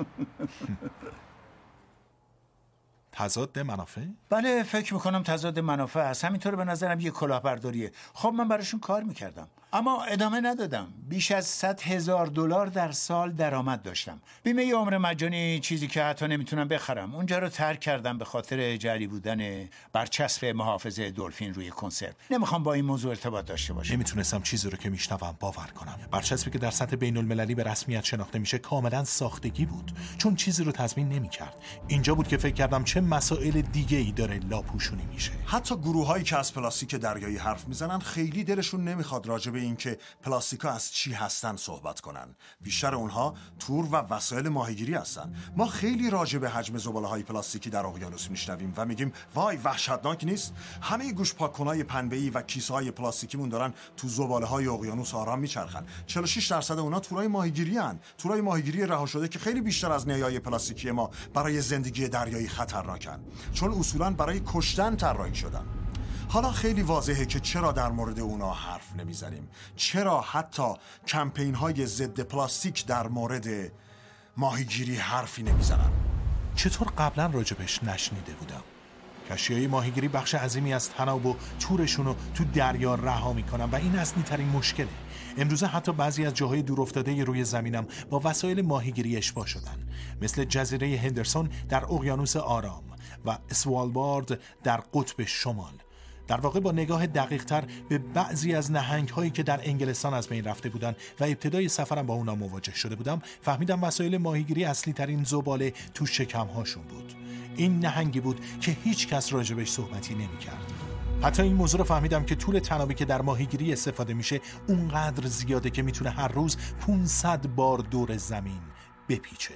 تضاد منافع؟ بله فکر میکنم تضاد منافع هست. همینطور به نظرم یه کلاهبرداریه. خب من براشون کار میکردم اما ادامه ندادم. بیش از صد هزار دلار در سال درآمد داشتم. بیمه عمر مجانی، چیزی که حتی نمیتونم بخرم. اونجا رو ترک کردم به خاطر جعلی بودن برچسب محافظ دلفین روی کنسرو. نمیخوام با این موضوع ارتباط داشته باشم. نمیتونستم چیزی رو که میشنوم باور کنم. برچسبی که در سطح بین المللی به رسمیت شناخته میشه کاملا ساختگی بود، چون چیزی رو تضمین نمیکرد. اینجا بود که فکر کردم چه مسائل دیگه‌ای داره لاپوشونی میشه. حتی گروهایی که از پلاستیک دریایی حرف میزنن خیلی دلشون نمیخواد راجع به اینکه پلاستیکا از چی هستن صحبت کنن. بیشتر اونها تور و وسایل ماهیگیری هستن. ما خیلی راجع به حجم زباله‌های پلاستیکی در اقیانوس میشنویم و میگیم وای وحشتناک نیست؟ همه گوش پاک‌کنای پنبه‌ای و کیسه‌های پلاستیکیمون دارن تو زباله‌های اقیانوس آرام میچرخن. چهل و شش درصد اونها تورای ماهیگیری ان. تورای ماهیگیری رها شده که خیلی بیشتر از نیای پلاستیکی ما برای زندگی دریایی خطرناکن، چون اصولاً برای کشتن طراحی شدن. حالا خیلی واضحه که چرا در مورد اونا حرف نمیزنیم. چرا حتی کمپین های ضد پلاستیک در مورد ماهیگیری حرفی نمیزنن. چطور قبلا راجبش نشنیده بودم؟ کشتی‌های ماهیگیری بخش عظیمی از تناب و تورشون رو تو دریا رها میکنن و این اصلی ترین مشکله. امروزه حتی بعضی از جاهای دورافتاده روی زمینم با وسایل ماهیگیری اشباع شدن، مثل جزیره هندرسون در اقیانوس آرام و اسوالبارد در قطب شمال. در واقع با نگاه دقیق تر به بعضی از نهنگ هایی که در انگلستان از بین رفته بودن و ابتدای سفرم با اونا مواجه شده بودم، فهمیدم وسایل ماهیگیری اصلی ترین زباله تو شکم هاشون بود. این نهنگی بود که هیچ کس راجبش صحبتی نمی کرد. حتی این موضوع رو فهمیدم که طول تنابی که در ماهیگیری استفاده میشه اونقدر زیاده که میتونه هر روز پانصد بار دور زمین بپیچه.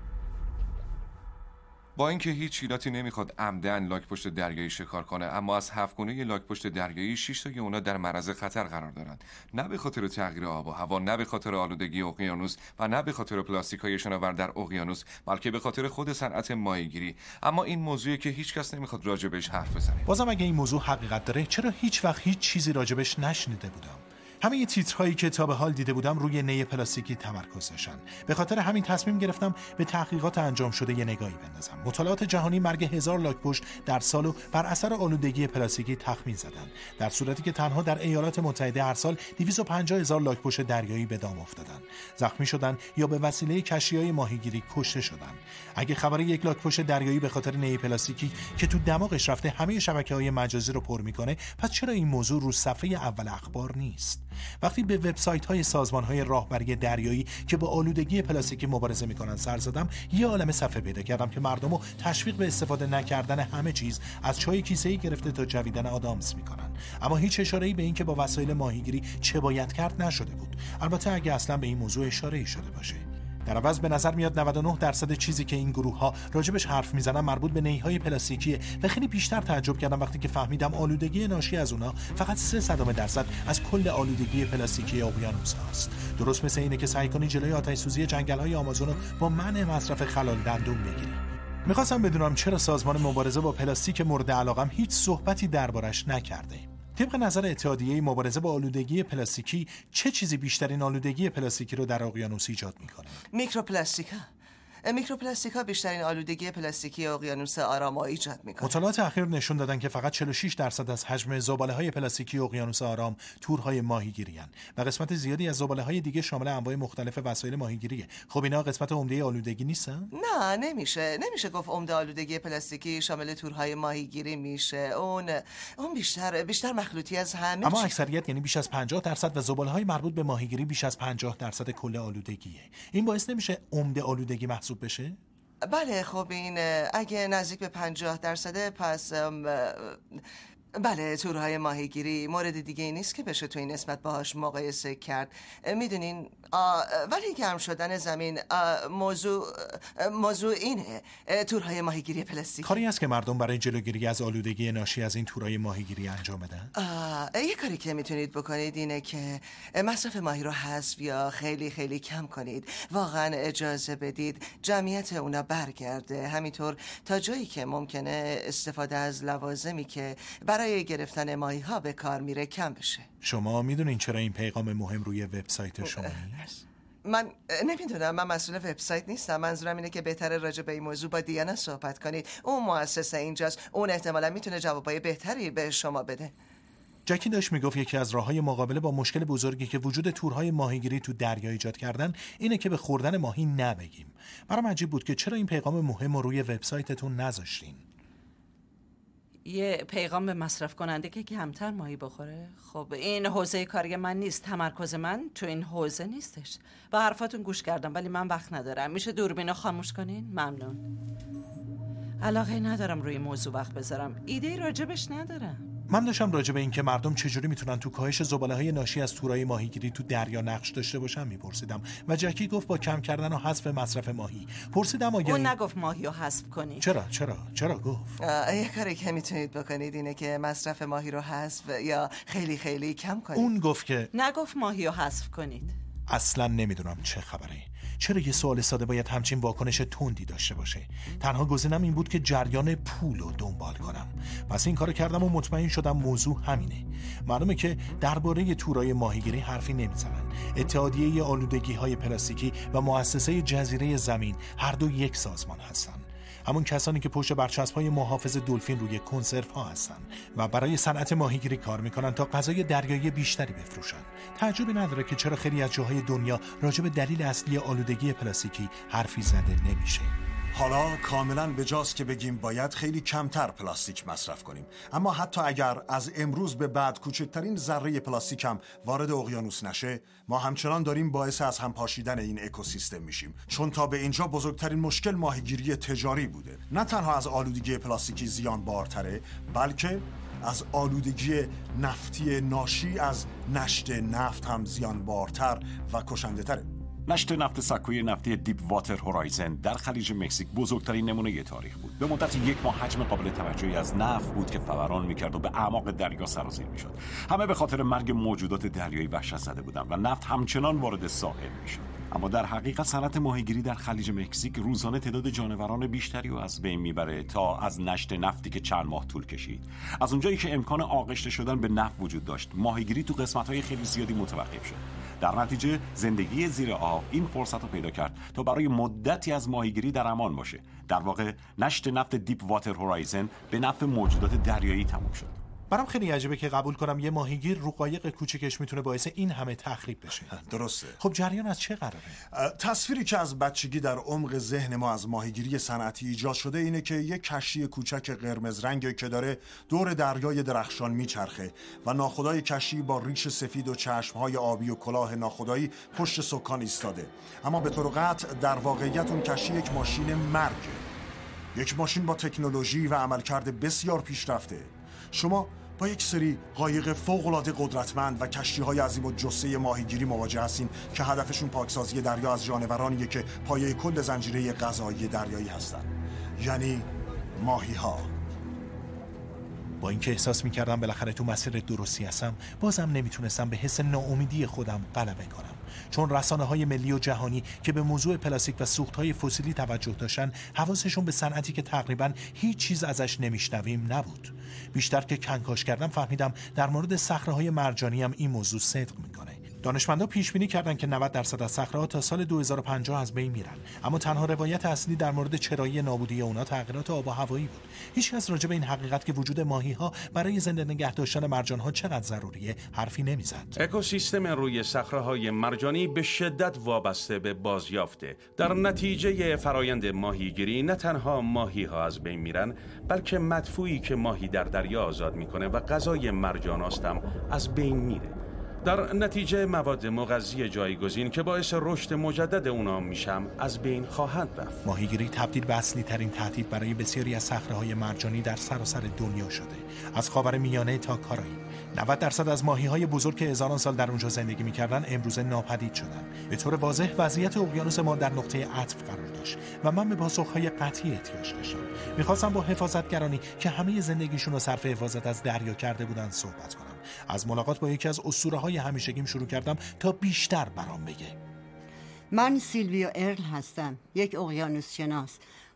با اینکه هیچ ایلاتی نمیخواد عمدن لاک پشت دریایی شکار کنه، اما از هفت گونه لاک پشت دریایی شش تای اونا در معرض خطر قرار دارن. نه به خاطر تغییر آب و هوا، نه به خاطر آلودگی اقیانوس و نه به خاطر پلاستیک‌های شناور در اقیانوس، بلکه به خاطر خود صنعت ماهیگیری. اما این موضوعی که هیچ کس نمیخواد راجبش حرف بزنه. بازم اگه این موضوع حقیقت داره، چرا هیچ وقت هیچ چیزی راجبش نشنیده بودم؟ همه تیترهایی که تا به حال دیده بودم روی نی پلاستیکی تمرکز داشتن. به خاطر همین تصمیم گرفتم به تحقیقات انجام شده یه نگاهی بندازم. مطالعات جهانی مرگ هزار لاک‌پشت در سالو بر اثر آلودگی پلاستیکی تخمین زدن، در صورتی که تنها در ایالات متحده هر سال دویست و پنجاه هزار لاک‌پشت دریایی به دام افتادن، زخمی شدن یا به وسیله کشتی‌های ماهیگیری کشته شدن. اگه خبر یک لاک‌پشت دریایی به خاطر نی پلاستیکی که تو دماغش رفته همه شبکه‌های مجازی رو پر می‌کنه، پس چرا این موضوع رو صفحه اول اخبار نیست؟ وقتی به وبسایت‌های سازمان‌های راهبری دریایی که با آلودگی پلاستیکی مبارزه می‌کنن سر زدم، یه عالمه صفحه پیدا کردم که مردمو تشویق به استفاده نکردن همه چیز از چای کیسه‌ای گرفته تا جویدن آدامس می‌کنن، اما هیچ اشاره‌ای به این که با وسایل ماهیگیری چه باید کرد نشده بود. البته اگه اصلا به این موضوع اشاره‌ای شده باشه. در عوض به نظر میاد نود و نه درصد چیزی که این گروه ها راجبش حرف میزنن مربوط به نیهای پلاستیکیه و خیلی بیشتر تعجب کردم وقتی که فهمیدم آلودگی ناشی از اونها فقط سه صدم درصد از کل آلودگی پلاستیکی اقیانوس هاست. درست مثل اینه که سعی کنی جلوی آتش سوزی جنگل های آمازون رو با منع مصرف خلال دندون بگیری. میخواستم بدونم چرا سازمان مبارزه با پلاستیک مورد علاقم هیچ صحبتی دربارش نکرده. طبق نظر اتحادیه مبارزه با آلودگی پلاستیکی، چه چیزی بیشترین آلودگی پلاستیکی رو در اقیانوس ایجاد میکنه؟ میکروپلاستیکا. میکروپلاستیکا بیشترین آلودگی پلاستیکی اقیانوس آرام ایجاد میکنه. مطالعات اخیر نشون دادن که فقط چهل و شش درصد از حجم زباله‌های پلاستیکی اقیانوس آرام تورهای ماهیگیری ان و قسمت زیادی از زباله‌های دیگه شامل انواع مختلف وسایل ماهیگیریه. خب اینا قسمت عمده آلودگی نیستن؟ نه، نمیشه. نمیشه گفت عمده آلودگی پلاستیکی شامل تورهای ماهیگیری میشه. اون اون بیشتر بیشتر مخلوطی از همه. اما اکثریت یعنی بیش از پنجاه درصد و زباله‌های مربوط به ماهیگیری بیش از پنجاه درصد کل آلودگیه. این باعث نمیشه عمده آلودگی محسوب بشه؟ بله، خب این اگه نزدیک به پنجاه درصده پس بله، تورهای ماهیگیری مورد دیگه ای نیست که بشه تو این نسبت باهاش مقایسه کرد. میدونین ولی گرم شدن زمین موضوع موضوع اینه، تورهای ماهیگیری پلاستیکی. کاری است که مردم برای جلوگیری از آلودگی ناشی از این تورهای ماهیگیری انجام بدن؟ یه کاری که میتونید بکنید اینه که مصرف ماهی رو حذف یا خیلی خیلی کم کنید. واقعا اجازه بدید جمعیت اونا برگرده، همینطور تا جایی که ممکنه استفاده از لوازمی که برای گرفتن ماهی ها به کار میره کم بشه. شما میدونین چرا این پیغام مهم روی وبسایت شما نیست؟ من نمیدونم، من مسئول وبسایت نیستم. منظورم اینه که بهتره راجع به این موضوع با دیانا صحبت کنید. اون مؤسسه اینجاست، اون احتمالاً میتونه جوابای بهتری به شما بده. جکی داشت میگفت یکی از راههای مقابله با مشکل بزرگی که وجود تورهای ماهیگیری تو دریا ایجاد کردن اینه که به خوردن ماهی نبگیم. برام عجیب بود که چرا این پیغام مهم رو روی وبسایتتون نذاشتین. یه پیغام به مصرف کننده که کمتر ماهی بخوره. خب این حوزه کاری من نیست، تمرکز من تو این حوزه نیستش. با حرفاتون گوش کردم ولی من وقت ندارم. میشه دوربینو خاموش کنین؟ ممنون. علاقه ندارم روی موضوع وقت بذارم، ایده راجبش ندارم. من داشتم راجع به این که مردم چجوری میتونن تو کاهش زباله‌های ناشی از تورهای ماهیگیری تو دریا نقش داشته باشن میپرسیدم و جکی گفت با کم کردن و حذف مصرف ماهی. پرسیدم آیا اون نگفت ماهی رو حذف کنی. چرا چرا چرا گفت؟ یه کاری که میتونید بکنید اینه که مصرف ماهی رو حذف یا خیلی خیلی کم کنید. اون گفت که نگفت ماهی رو حذف کنید. اصلا نمیدونم چه خبره. چرا یه سوال ساده باید همچین واکنش تندی داشته باشه؟ تنها گزینم این بود که جریان پول رو دنبال کنم. پس این کارو کردم و مطمئن شدم موضوع همینه. معلومه که درباره تورای ماهیگیری حرفی نمیزنن. اتحادیه آلودگی‌های پلاستیکی و مؤسسه جزیره زمین هر دو یک سازمان هستن. همون کسانی که پشت برچسب‌های محافظ دلفین روی کنسرو ها هستن و برای صنعت ماهیگیری کار میکنن تا غذای دریایی بیشتری بفروشن. تعجبی نداره که چرا خیلی از جاهای دنیا راجع به دلیل اصلی آلودگی پلاستیکی حرفی زده نمیشه. حالا کاملا بجاست که بگیم باید خیلی کمتر پلاستیک مصرف کنیم، اما حتی اگر از امروز به بعد کوچکترین ذره پلاستیک هم وارد اقیانوس نشه، ما همچنان داریم باعث از هم پاشیدن این اکوسیستم میشیم، چون تا به اینجا بزرگترین مشکل ماهیگیری تجاری بوده. نه تنها از آلودگی پلاستیکی زیان بارتره، بلکه از آلودگی نفتی ناشی از نشت نفت هم زیان بارتر و کشنده تره. نشت نفت سکوی نفتی دیپ واتر هورایزن در خلیج مکزیک بزرگترین نمونه تاریخ بود. به مدت یک ماه حجم قابل توجهی از نفت بود که فوران میکرد و به اعماق دریا سرازیر میشد. همه به خاطر مرگ موجودات دریایی وحشت زده بودند و نفت همچنان وارد ساحل میشد. اما در حقیقت صنعت ماهیگیری در خلیج مکزیک روزانه تعداد جانوران بیشتری رو از بین میبره تا از نشت نفتی که چند ماه طول کشید. از اونجایی که امکان آغشته شدن به نفت وجود داشت، ماهیگیری تو قسمت‌های خیلی زیادی متوقف شد. در نتیجه زندگی زیر آب این فرصت رو پیدا کرد تا برای مدتی از ماهیگیری در امان باشه. در واقع نشت نفت دیپ واتر هورایزن به نفع موجودات دریایی تموم شد. برام خیلی عجیبه که قبول کنم یه ماهیگیر رو قایق کوچیکش میتونه باعث این همه تخریب بشه. درسته. خب جریان از چه قراره؟ تصویری که از بچگی در عمق ذهن ما از ماهیگیری صنعتی ایجاد شده اینه که یه کشتی کوچک قرمز رنگی که داره دور دریای درخشان میچرخه و ناخدای کشتی با ریش سفید و چشمهای آبی و کلاه ناخدایی پشت سکان ایستاده. اما به طور قطع در واقعیت اون کشتی یک ماشین مرگه. یک ماشین با تکنولوژی و عملکرد بسیار پیشرفته. شما با یک سری قایق فوق‌العاده قدرتمند و کشتی‌های عظیم و جثه ماهیگیری مواجه هستین که هدفشون پاکسازی دریا از جانورانیه که پایه کل زنجیره غذایی دریایی هستن، یعنی ماهی‌ها. با اینکه احساس می‌کردم بالاخره تو مسیر درستی هستم، بازم نمیتونستم به حس ناامیدی خودم غلبه کنم، چون رسانه‌های ملی و جهانی که به موضوع پلاستیک و سوخت‌های فسیلی توجه داشتن، حواسشون به صنعتی که تقریباً هیچ چیز ازش نمیشنویم نبود. بیشتر که کنکاش کردم فهمیدم در مورد صخره‌های مرجانی هم این موضوع صدق میکنه. دانشمندا پیش بینی کردن که نود درصد از صخره‌ها تا سال دو هزار و پنجاه از بین میرن، اما تنها روایت اصلی در مورد چرایی نابودی اونا تغییرات آب و هوایی بود. هیچکس راجع به این حقیقت که وجود ماهی‌ها برای زنده نگه داشتن مرجان‌ها چقدر ضروریه حرفی نمیزد. اکوسیستم روی صخره‌های مرجانی به شدت وابسته به بازیافته. در نتیجه فرایند ماهیگیری نه تنها ماهی‌ها از بین میرن، بلکه مدفوعی که ماهی در دریا آزاد میکنه و غذای مرجان‌هاست هم از بین میره. در نتیجه مواد مغذی جایگزین که باعث رشد مجدد اونا میشم از بین خواهند رفت. ماهیگیری تبدیل به اصلی ترین تهدید برای بسیاری از صخره‌های مرجانی در سراسر دنیا شده، از خاورمیانه تا کارائیب. نود درصد از ماهی‌های بزرگ که هزاران سال در اونجا زندگی می‌کردن امروزه ناپدید شدن. به طور واضح وضعیت اقیانوس ما در نقطه عطف قرار داشت و من به پاسخ‌های قطعی احتیاج داشتم. می‌خواستم با حفاظتگرانی که همه زندگیشون رو صرف حفاظت از دریا کرده بودن صحبت کنم. از ملاقات با یکی از اسطوره‌های همیشگیم شروع کردم تا بیشتر برام بگه. من سیلویا ارل هستم، یک اقیانوس شناس،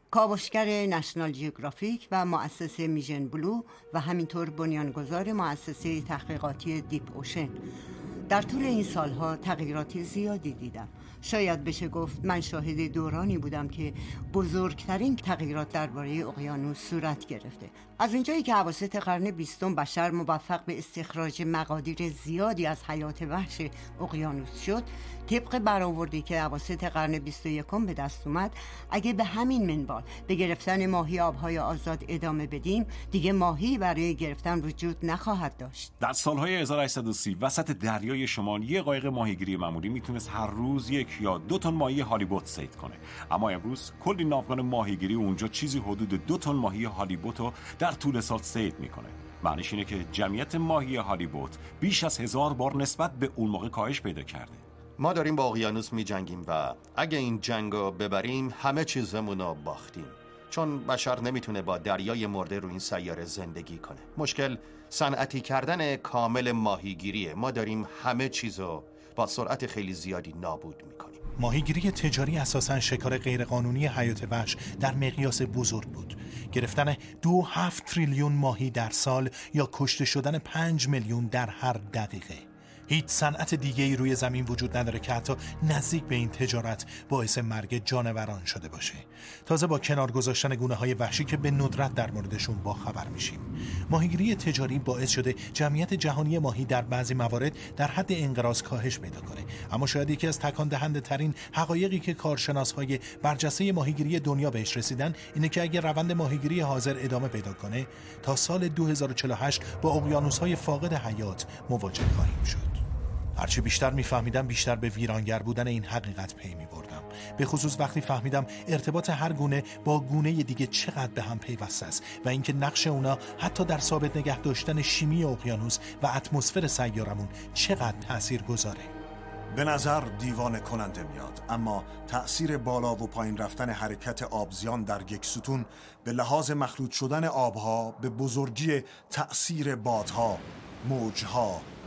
کاوشگر نشنال جیوگرافیک و مؤسسه میژن بلو و همینطور بنیانگذار مؤسسه تحقیقاتی دیپ اوشن. در طول این سالها تغییرات زیادی دیدم. شاید بشه گفت من شاهد دورانی بودم که بزرگترین تغییرات درباره اقیانوس صورت گرفته. از اونجایی که اواسط قرن بیستم بشر موفق به استخراج مقادیر زیادی از حیات وحش اقیانوس شد، طبق برآوردی که اواسط قرن بیست و یکم به دست اومد، اگه به همین منوال به گرفتن ماهی آبهای آزاد ادامه بدیم، دیگه ماهی برای گرفتن وجود نخواهد داشت. در سالهای هزار و هشتصد و سی وسط دریای شمال یه قایق ماهیگیری معمولی میتونست هر روز یک یا دو تن ماهی هالیبوت صید کنه، اما امروز کلی ناوگان ماهیگیری اونجا چیزی حدود دو تن ماهی هالیبوت رو در طول سال صید میکنه. معنیش اینه که جمعیت ماهی هالیبوت بیش از هزار بار نسبت به اون موقع کاهش پیدا کرده. ما داریم با اقیانوس می جنگیم و اگه این جنگو ببریم همه چیزمونو باختیم، چون بشر نمیتونه با دریای مرده رو این سیاره زندگی کنه. مشکل صنعتی کردن کامل ماهیگیریه. ما داریم همه چیزو با سرعت خیلی زیادی نابود میکنیم. ماهیگیری تجاری اساساً شکار غیرقانونی حیات وحش در مقیاس بزرگ بود. گرفتن دو هفت تریلیون ماهی در سال یا کشته شدن پنج میلیون در هر دقیقه. هیچ صنعت دیگه‌ای روی زمین وجود نداره که حتی نزدیک به این تجارت باعث مرگ جانوران شده باشه. تازه با کنار گذاشتن گونه‌های وحشی که به ندرت در موردشون باخبر میشیم. ماهیگیری تجاری باعث شده جمعیت جهانی ماهی در بعضی موارد در حد انقراض کاهش پیدا کنه. اما شاید یکی از تکان دهنده ترین حقایقی که کارشناس‌های برجسته ماهیگیری دنیا بهش رسیدن اینه که اگه روند ماهیگیری حاضر ادامه پیدا کنه، تا سال دو هزار و چهل و هشت با اقیانوس‌های فاقد حیات مواجه خواهیم شد. هرچی بیشتر میفهمیدم بیشتر به ویرانگر بودن این حقیقت پی میبردم، به خصوص وقتی فهمیدم ارتباط هر گونه با گونه دیگه چقدر به هم پیوسته است و اینکه نقش اونا حتی در ثابت نگه داشتن شیمی اقیانوس و اتمسفر سیارمون چقدر تأثیر گذاره. به نظر دیوانه کننده میاد، اما تأثیر بالا و پایین رفتن حرکت آبزیان در یک ستون به لحاظ مخلوط شدن آبها به بزرگی تأثیر بادها، موجها،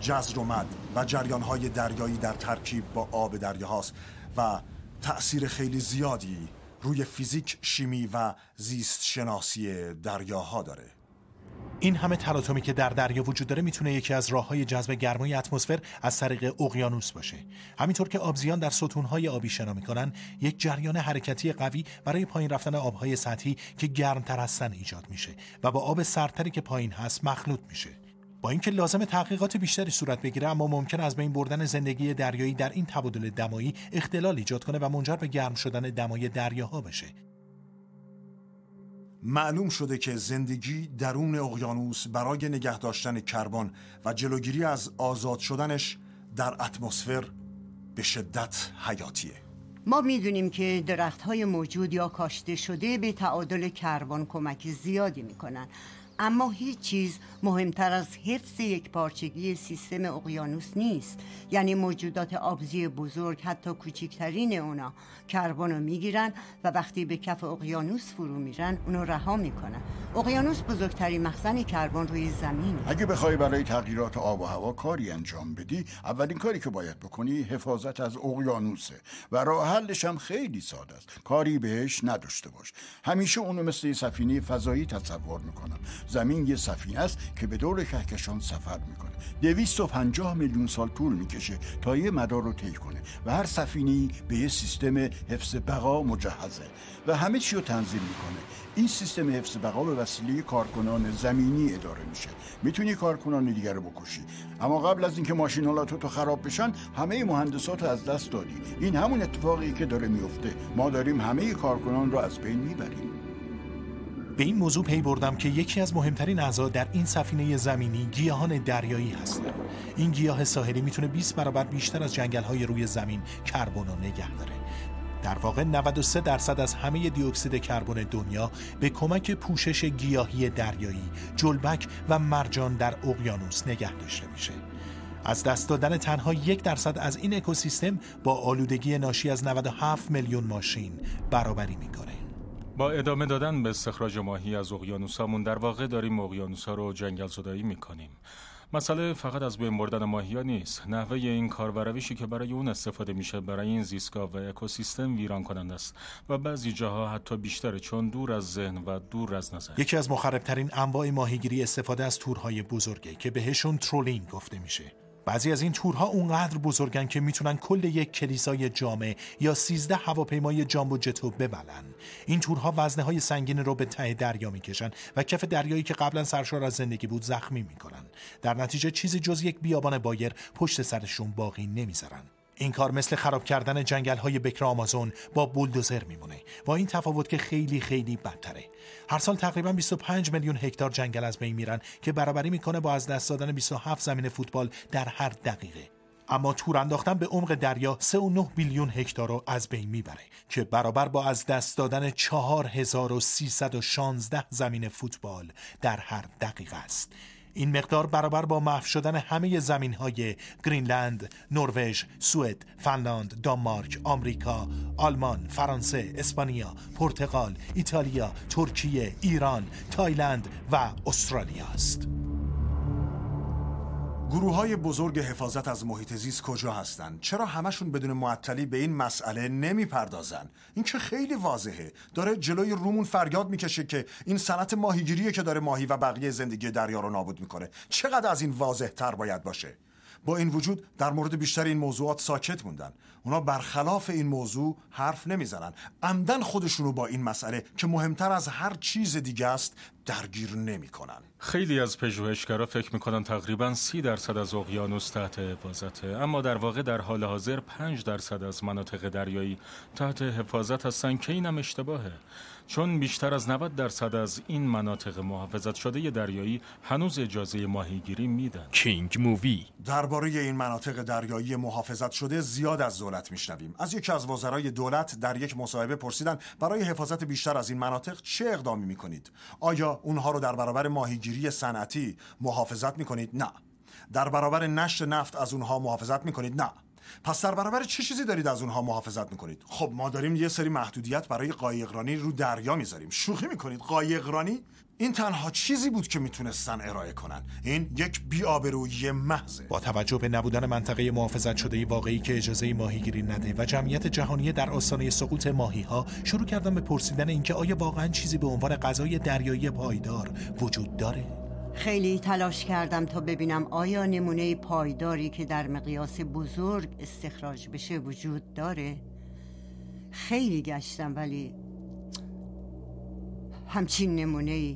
جزر و مد و جریانهای دریایی در ترکیب با آب دریاهاست و تأثیر خیلی زیادی روی فیزیک، شیمی و زیست شناسی دریاها داره. این همه تلاطمی که در دریا وجود داره میتونه یکی از راههای جذب گرمای اتمسفر از طریق اقیانوس باشه. همینطور که آبزیان در ستونهای آبی شنا میکنن، یک جریان حرکتی قوی برای پایین رفتن آبهای سطحی که گرمتر هستن ایجاد میشه و با آب سردتری که پایین هست مخلوط میشه. با اینکه لازم تحقیقات بیشتری صورت بگیره، اما ممکن از بین بردن زندگی دریایی در این تبادل دمایی اختلال ایجاد کنه و منجر به گرم شدن دمای دریاها بشه. معلوم شده که زندگی درون اقیانوس برای نگه داشتن کربن و جلوگیری از آزاد شدنش در اتمسفر به شدت حیاتیه. ما میدونیم که درخت‌های موجود یا کاشته شده به تعادل کربن کمک زیادی میکنن، اما هیچ چیز مهمتر از حفظ یک پارچگی سیستم اقیانوس نیست. یعنی موجودات آبزی بزرگ، حتی کوچکترین اونا، کربن رو میگیرن و وقتی به کف اقیانوس فرو میرن اونو رها میکنن. اقیانوس بزرگترین مخزن کربن روی زمین. اگه بخوای برای تغییرات آب و هوا کاری انجام بدی، اولین کاری که باید بکنی حفاظت از اقیانوسه و راه حلش هم خیلی ساده است. کاری بهش نداشته باش. همیشه اونو مثل یه سفینه فضایی تصور میکنم. زمین یه سفینه است که به دور کهکشان سفر میکنه. دویست و پنجاه میلیون سال طول میکشه تا یه مدار رو طی کنه و هر سفینه‌ای به یه سیستم حفظ بقا مجهزه و همه چی رو تنظیم میکنه. این سیستم حفظ بقا به وسیله کارکنان زمینی اداره میشه. میتونی کارکنان دیگر رو بکشی، اما قبل از اینکه ماشینالات تو خراب بشن همه مهندسات رو از دست دادی. این همون اتفاقی که داره میفته. ما داریم همه کارکنان رو از بین میبریم. به این موضوع پی بردم که یکی از مهمترین اعضا در این سفینه زمینی گیاهان دریایی هستند. این گیاه ساحلی میتونه بیست برابر بیشتر از جنگل‌های روی زمین کربن رو نگه داره. در واقع نود و سه درصد از همه دی اکسید کربن دنیا به کمک پوشش گیاهی دریایی، جلبک و مرجان در اقیانوس نگه داشته میشه. از دست دادن تنها یک درصد از این اکوسیستم با آلودگی ناشی از نود و هفت میلیون ماشین برابری میکنه. با ادامه دادن به استخراج ماهی از اقیانوسامون در واقع داریم اقیانوس‌ها رو جنگل زدایی میکنیم. مسئله فقط از بین بردن ماهی‌ها نیست. نحوه این کار و روشی که برای اون استفاده میشه برای این زیستگاه و اکوسیستم ویران کننده است و بعضی جاها حتی بیشتره، چون دور از ذهن و دور از نظر. یکی از مخربترین انواع ماهیگیری استفاده از تورهای بزرگه که بهشون ترولینگ گفته میشه. بعضی از این تورها اونقدر بزرگن که میتونن کل یک کلیسای جامع یا سیزده هواپیمای جامبو جتو ببلن. این تورها وزنه های سنگین رو به ته دریا میکشن و کف دریایی که قبلا سرشار از زندگی بود زخمی میکنن. در نتیجه چیزی جز یک بیابان بایر پشت سرشون باقی نمیذارن. این کار مثل خراب کردن جنگل‌های بکر آمازون با بولدوزر میمونه. با این تفاوت که خیلی خیلی بدتره. هر سال تقریباً بیست و پنج میلیون هکتار جنگل از بین میرن که برابری میکنه با از دست دادن بیست و هفت زمین فوتبال در هر دقیقه. اما تور انداختن به عمق دریا سه و نه میلیون هکتار رو از بین میبره که برابر با از دست دادن چهار هزار و سیصد و شانزده زمین فوتبال در هر دقیقه است. این مقدار برابر با محو شدن همه زمین‌های گرینلند، نروژ، سوئد، فنلاند، دانمارک، آمریکا، آلمان، فرانسه، اسپانیا، پرتغال، ایتالیا، ترکیه، ایران، تایلند و استرالیا است. گروه‌های بزرگ حفاظت از محیط زیست کجا هستن؟ چرا همشون بدون معطلی به این مسئله نمیپردازن؟ این که خیلی واضحه، داره جلوی رومون فریاد میکشه که این صنعت ماهیگیریه که داره ماهی و بقیه زندگی دریا رو نابود میکنه. چقدر از این واضح تر باید باشه؟ با این وجود در مورد بیشتر این موضوعات ساکت موندن. اونا برخلاف این موضوع حرف نمیزنن. عمدن خودشونو با این مسئله که مهمتر از هر چیز دیگه است درگیر نمیکنن. خیلی از پژوهشگرا فکر میکنن تقریباً سی درصد از اقیانوس تحت حفاظته، اما در واقع در حال حاضر پنج درصد از مناطق دریایی تحت حفاظت هستن که اینم اشتباهه، چون بیشتر از نود درصد از این مناطق محافظت شده دریایی هنوز اجازه ماهیگیری میدن. کینگ مووی. درباره این مناطق دریایی محافظت شده زیاد از دولت میشنویم. از یکی از وزرای دولت در یک مصاحبه پرسیدن برای حفاظت بیشتر از این مناطق چه اقدامی میکنید؟ آیا اونها رو در برابر ماهیگیری صنعتی محافظت میکنید؟ نه. در برابر نشت نفت از اونها محافظت میکنید؟ نه. پس در برابر چه چیزی دارید از اونها محافظت میکنید؟ خب ما داریم یه سری محدودیت برای قایقرانی رو دریا میذاریم. شوخی میکنید؟ قایقرانی این تنها چیزی بود که میتونستن ارائه کنن. این یک بی‌آبرویی محضه. با توجه به نبودن منطقه محافظت شده واقعی که اجازه ماهیگیری نده و جمعیت جهانی در آستانه سقوط ماهی‌ها، شروع کردم به پرسیدن اینکه آیا واقعاً چیزی به عنوان غذای دریایی پایدار وجود داره؟ خیلی تلاش کردم تا ببینم آیا نمونه پایداری که در مقیاس بزرگ استخراج بشه وجود داره. خیلی گشتم ولی همچین نمونه‌ای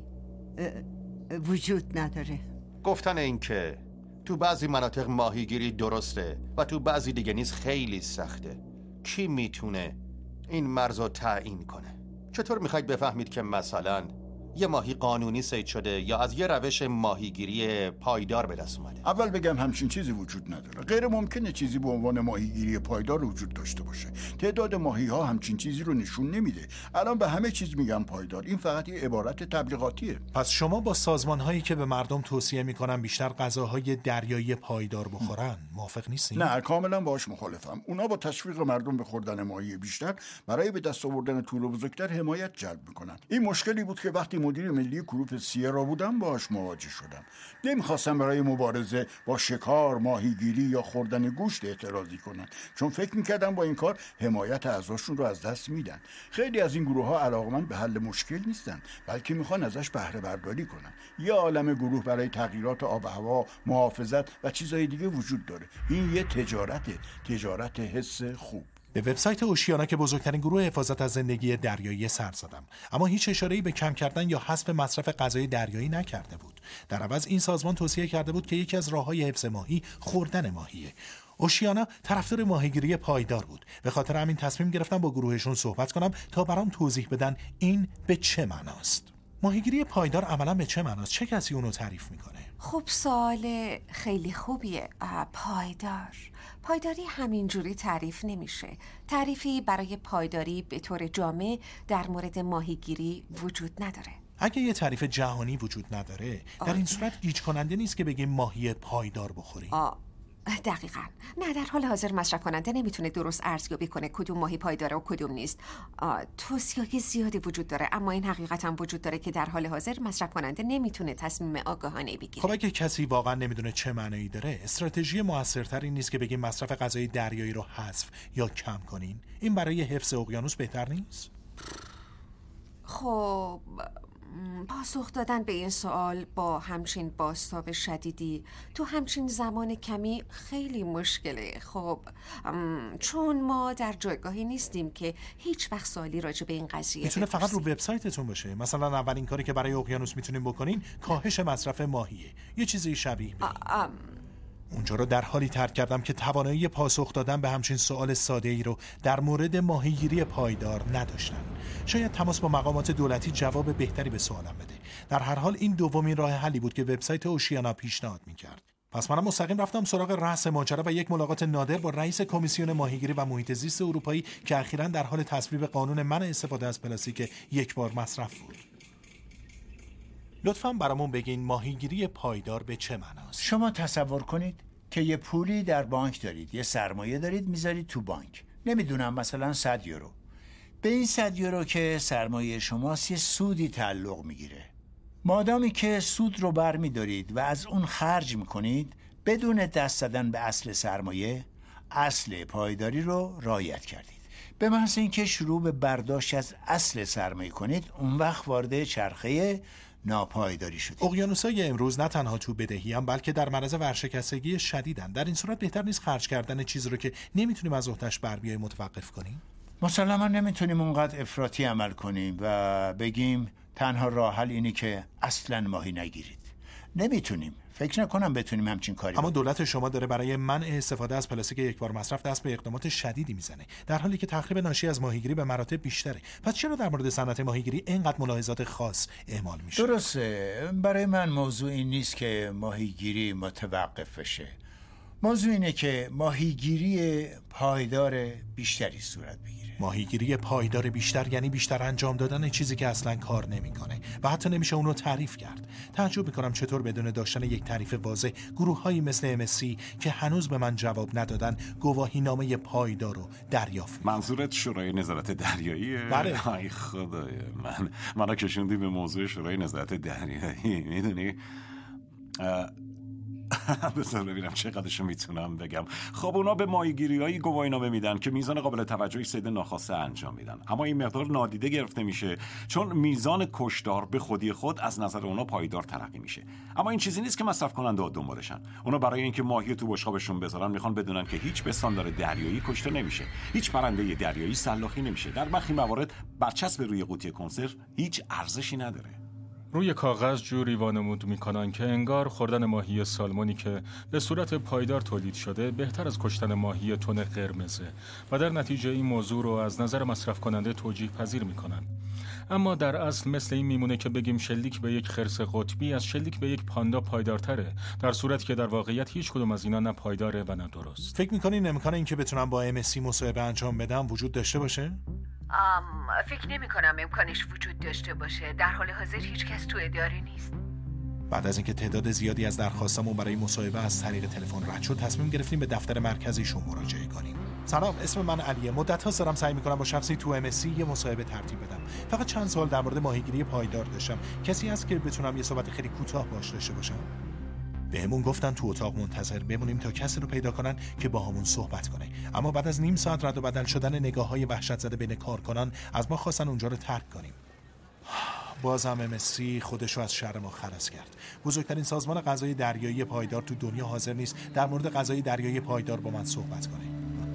وجود نداره. گفتن این که تو بعضی مناطق ماهیگیری درسته و تو بعضی دیگه نیز خیلی سخته. کی میتونه این مرز رو تعیین کنه؟ چطور میخواید بفهمید که مثلا یه ماهی قانونی صید شده یا از یه روش ماهیگیری پایدار به دست اومده؟ اول بگم همچین چیزی وجود نداره. غیر ممکنه چیزی به عنوان ماهیگیری پایدار وجود داشته باشه. تعداد ماهی ها همچین چیزی رو نشون نمیده. الان به همه چیز میگن پایدار. این فقط یه عبارت تبلیغاتیه. پس شما با سازمان هایی که به مردم توصیه میکنن بیشتر غذاهای دریایی پایدار بخورن موافق نیستین؟ نه، کاملا باهاش مخالفم. اونا با تشویق مردم به خوردن ماهی بیشتر برای به دست آوردن تور بزرگتر حمایت جلب میکنن. این مشکلی بود که وقتی مدیر ملی کروپ سیرا بودم باهاش مواجه شدم. نمیخواستم برای مبارزه با شکار، ماهیگیری یا خوردن گوشت اعتراضی کنن، چون فکر میکردم با این کار حمایت اعضاشون رو از دست میدن. خیلی از این گروه ها علاقمند به حل مشکل نیستن، بلکه میخوان ازش بهره برداری کنن. یه عالمه گروه برای تغییرات آب و هوا، محافظت و چیزهای دیگه وجود داره. این یه تجارته، تجارت حس خوب. به وبسایت اوشیانا که بزرگترین گروه حفاظت از زندگی دریایی سر زدم، اما هیچ اشاره‌ای به کم کردن یا حذف مصرف غذای دریایی نکرده بود. در عوض این سازمان توصیه کرده بود که یکی از راه‌های حفظ ماهی خوردن ماهیه. اوشیانا طرفدار ماهیگیری پایدار بود. به خاطر همین تصمیم گرفتم با گروهشون صحبت کنم تا برام توضیح بدن این به چه معناست. ماهیگیری پایدار عملاً به چه معناست؟ چه کسی اونو تعریف میکنه؟ خب سوال خیلی خوبیه. پایدار پایداری همینجوری تعریف نمیشه. تعریفی برای پایداری به طور جامع در مورد ماهیگیری وجود نداره. اگه یه تعریف جهانی وجود نداره، در این صورت گیج کننده نیست که بگیم ماهی پایدار بخوریم. آه. دقیقاً. نه، در حال حاضر مصرف کننده نمیتونه درست ارزیابی کنه کدوم ماهی پایداره و کدوم نیست. توصیه‌های زیادی وجود داره، اما این حقیقت هم وجود داره که در حال حاضر مصرف کننده نمیتونه تصمیم آگاهانه بگیره. خب اگه کسی واقعا نمیدونه چه معنی داره، استراتژی موثرتری نیست که بگیم مصرف غذای دریایی رو حذف یا کم کنین؟ این برای حفظ اقیانوس بهتر نیست؟ خب پاسخ دادن به این سوال با همچین بازتاب شدیدی تو همچین زمان کمی خیلی مشکله. خب چون ما در جایگاهی نیستیم که هیچ وقت سوالی راجع به این قضیه میتونه فقط رو وبسایتتون باشه. مثلا اولین کاری که برای اقیانوس میتونین بکنین کاهش مصرف ماهیه. یه چیزی شبیه به این. اونجا رو در حالی ترک کردم که توانایی پاسخ دادن به همچین سوال ساده ای رو در مورد ماهیگیری پایدار نداشتن. شاید تماس با مقامات دولتی جواب بهتری به سوالم بده. در هر حال این دومین راه حلی بود که وبسایت اوشیانا پیشنهاد می‌کرد. پس منم مستقیم رفتم سراغ رأس ماجرا و یک ملاقات نادر با رئیس کمیسیون ماهیگیری و محیط زیست اروپایی که اخیراً در حال تصویب قانون منع استفاده از پلاستیک یک بار مصرف بود. لطفاً برامون بگین ماهیگیری پایدار به چه معناست؟ شما تصور کنید که یه پولی در بانک دارید، یه سرمایه دارید میذارید تو بانک. نمیدونم مثلا صد یورو. به این صد یورو که سرمایه شماست یه سودی تعلق میگیره. مادامی که سود رو برمیدارید و از اون خرج میکنید بدون دست زدن به اصل سرمایه، اصل پایداری رو رعایت کردید. به محض اینکه شروع به برداشت از اصل سرمایه کنید، اون وقت وارد چرخه ناپایداری شد. اقیانوس‌های امروز نه تنها تو بدهی هم بلکه در معرض ورشکستگی شدیدن. در این صورت بهتر نیست خرج کردن چیزی رو که نمیتونیم از عهده‌اش بر بیاییم متوقف کنیم؟ مسلماً نمیتونیم اونقدر افراطی عمل کنیم و بگیم تنها راه حل اینه که اصلاً ماهی نگیرید. نمیتونیم. فکر نکنم بتونیم همچین کاری. اما دولت شما داره برای منع استفاده از پلاستیک یک بار مصرف دست به اقدامات شدیدی میزنه، در حالی که تخریب ناشی از ماهیگیری به مراتب بیشتره. پس چرا در مورد صنعت ماهیگیری اینقدر ملاحظات خاص اعمال میشه؟ درسته. برای من موضوع این نیست که ماهیگیری متوقف بشه. موضوع اینه که ماهیگیری پایدار بیشتری صورت بگیره. ماهیگیری پایدار بیشتر یعنی بیشتر انجام دادن چیزی که اصلا کار نمیکنه و حتی نمیشه اونو تعریف کرد. تعجب میکنم چطور بدون داشتن یک تعریف واضح گروه‌هایی مثل ام اس سی که هنوز به من جواب ندادن گواهینامه پایدار رو دریافت. منظورت شورای نظارت دریاییه؟ بله. ای خدای من، منو کشوندی به موضوع شورای نظارت دریایی. میدونی بذار ببینم چقدرشو میتونم بگم. خب اونا به ماهیگیری‌های گواهینامه میدن که میزان قابل توجهی صید ناخواسته انجام میدن، اما این مقدار نادیده گرفته میشه چون میزان کشتار به خودی خود از نظر اونا پایدار تلقی میشه. اما این چیزی نیست که مصرف کننده دنبالشن. اونا برای اینکه ماهی تو بشقابشون بذارن میخوان بدونن که هیچ پستاندار دریایی کشته نمیشه، هیچ پرنده دریایی سلاخی نمیشه. در برخی موارد برچسب روی قوطی کنسرو هیچ ارزشی نداره. روی کاغذ جوری وانمود میکنن که انگار خوردن ماهی سالمونی که به صورت پایدار تولید شده بهتر از کشتن ماهی تن قرمزه و در نتیجه این موضوع رو از نظر مصرف کننده توجیه پذیر میکنن. اما در اصل مثل این میمونه که بگیم شلیک به یک خرس قطبی از شلیک به یک پاندا پایدارتره، در صورتی که در واقعیت هیچ کدوم از اینا نه پایداره و نه درست. فکر میکنین امکان این که بتونم با ام اس سی مصاحبه انجام بدم وجود داشته باشه؟ ام فکر نمی کنم امکانش وجود داشته باشه. در حال حاضر هیچ کس تو اداره نیست. بعد از اینکه تعداد زیادی از درخواستامون برای مصاحبه از طریق تلفن رد شد، تصمیم گرفتیم به دفتر مرکزیشون مراجعه کنیم. سلام، اسم من علیه. مدت‌هاست دارم سعی می‌کنم با شخصی تو ام اس سی یه مصاحبه ترتیب بدم. فقط چند سال در مورد ماهیگیری پایدار داشتم. کسی هست که بتونم یه صحبت خیلی کوتاه باهاش داشته باشم؟ بهمون گفتن تو اتاق منتظر بمونیم تا کسی رو پیدا کنن که با همون صحبت کنه. اما بعد از نیم ساعت رد و بدل شدن نگاه‌های وحشت زده بین کارکنان از ما خواستن اونجا رو ترک کنیم. بازم ام اس سی خودشو از شر ما خلاص کرد. بزرگترین سازمان غذای دریایی پایدار تو دنیا حاضر نیست در مورد غذای دریایی پایدار با من صحبت کنه.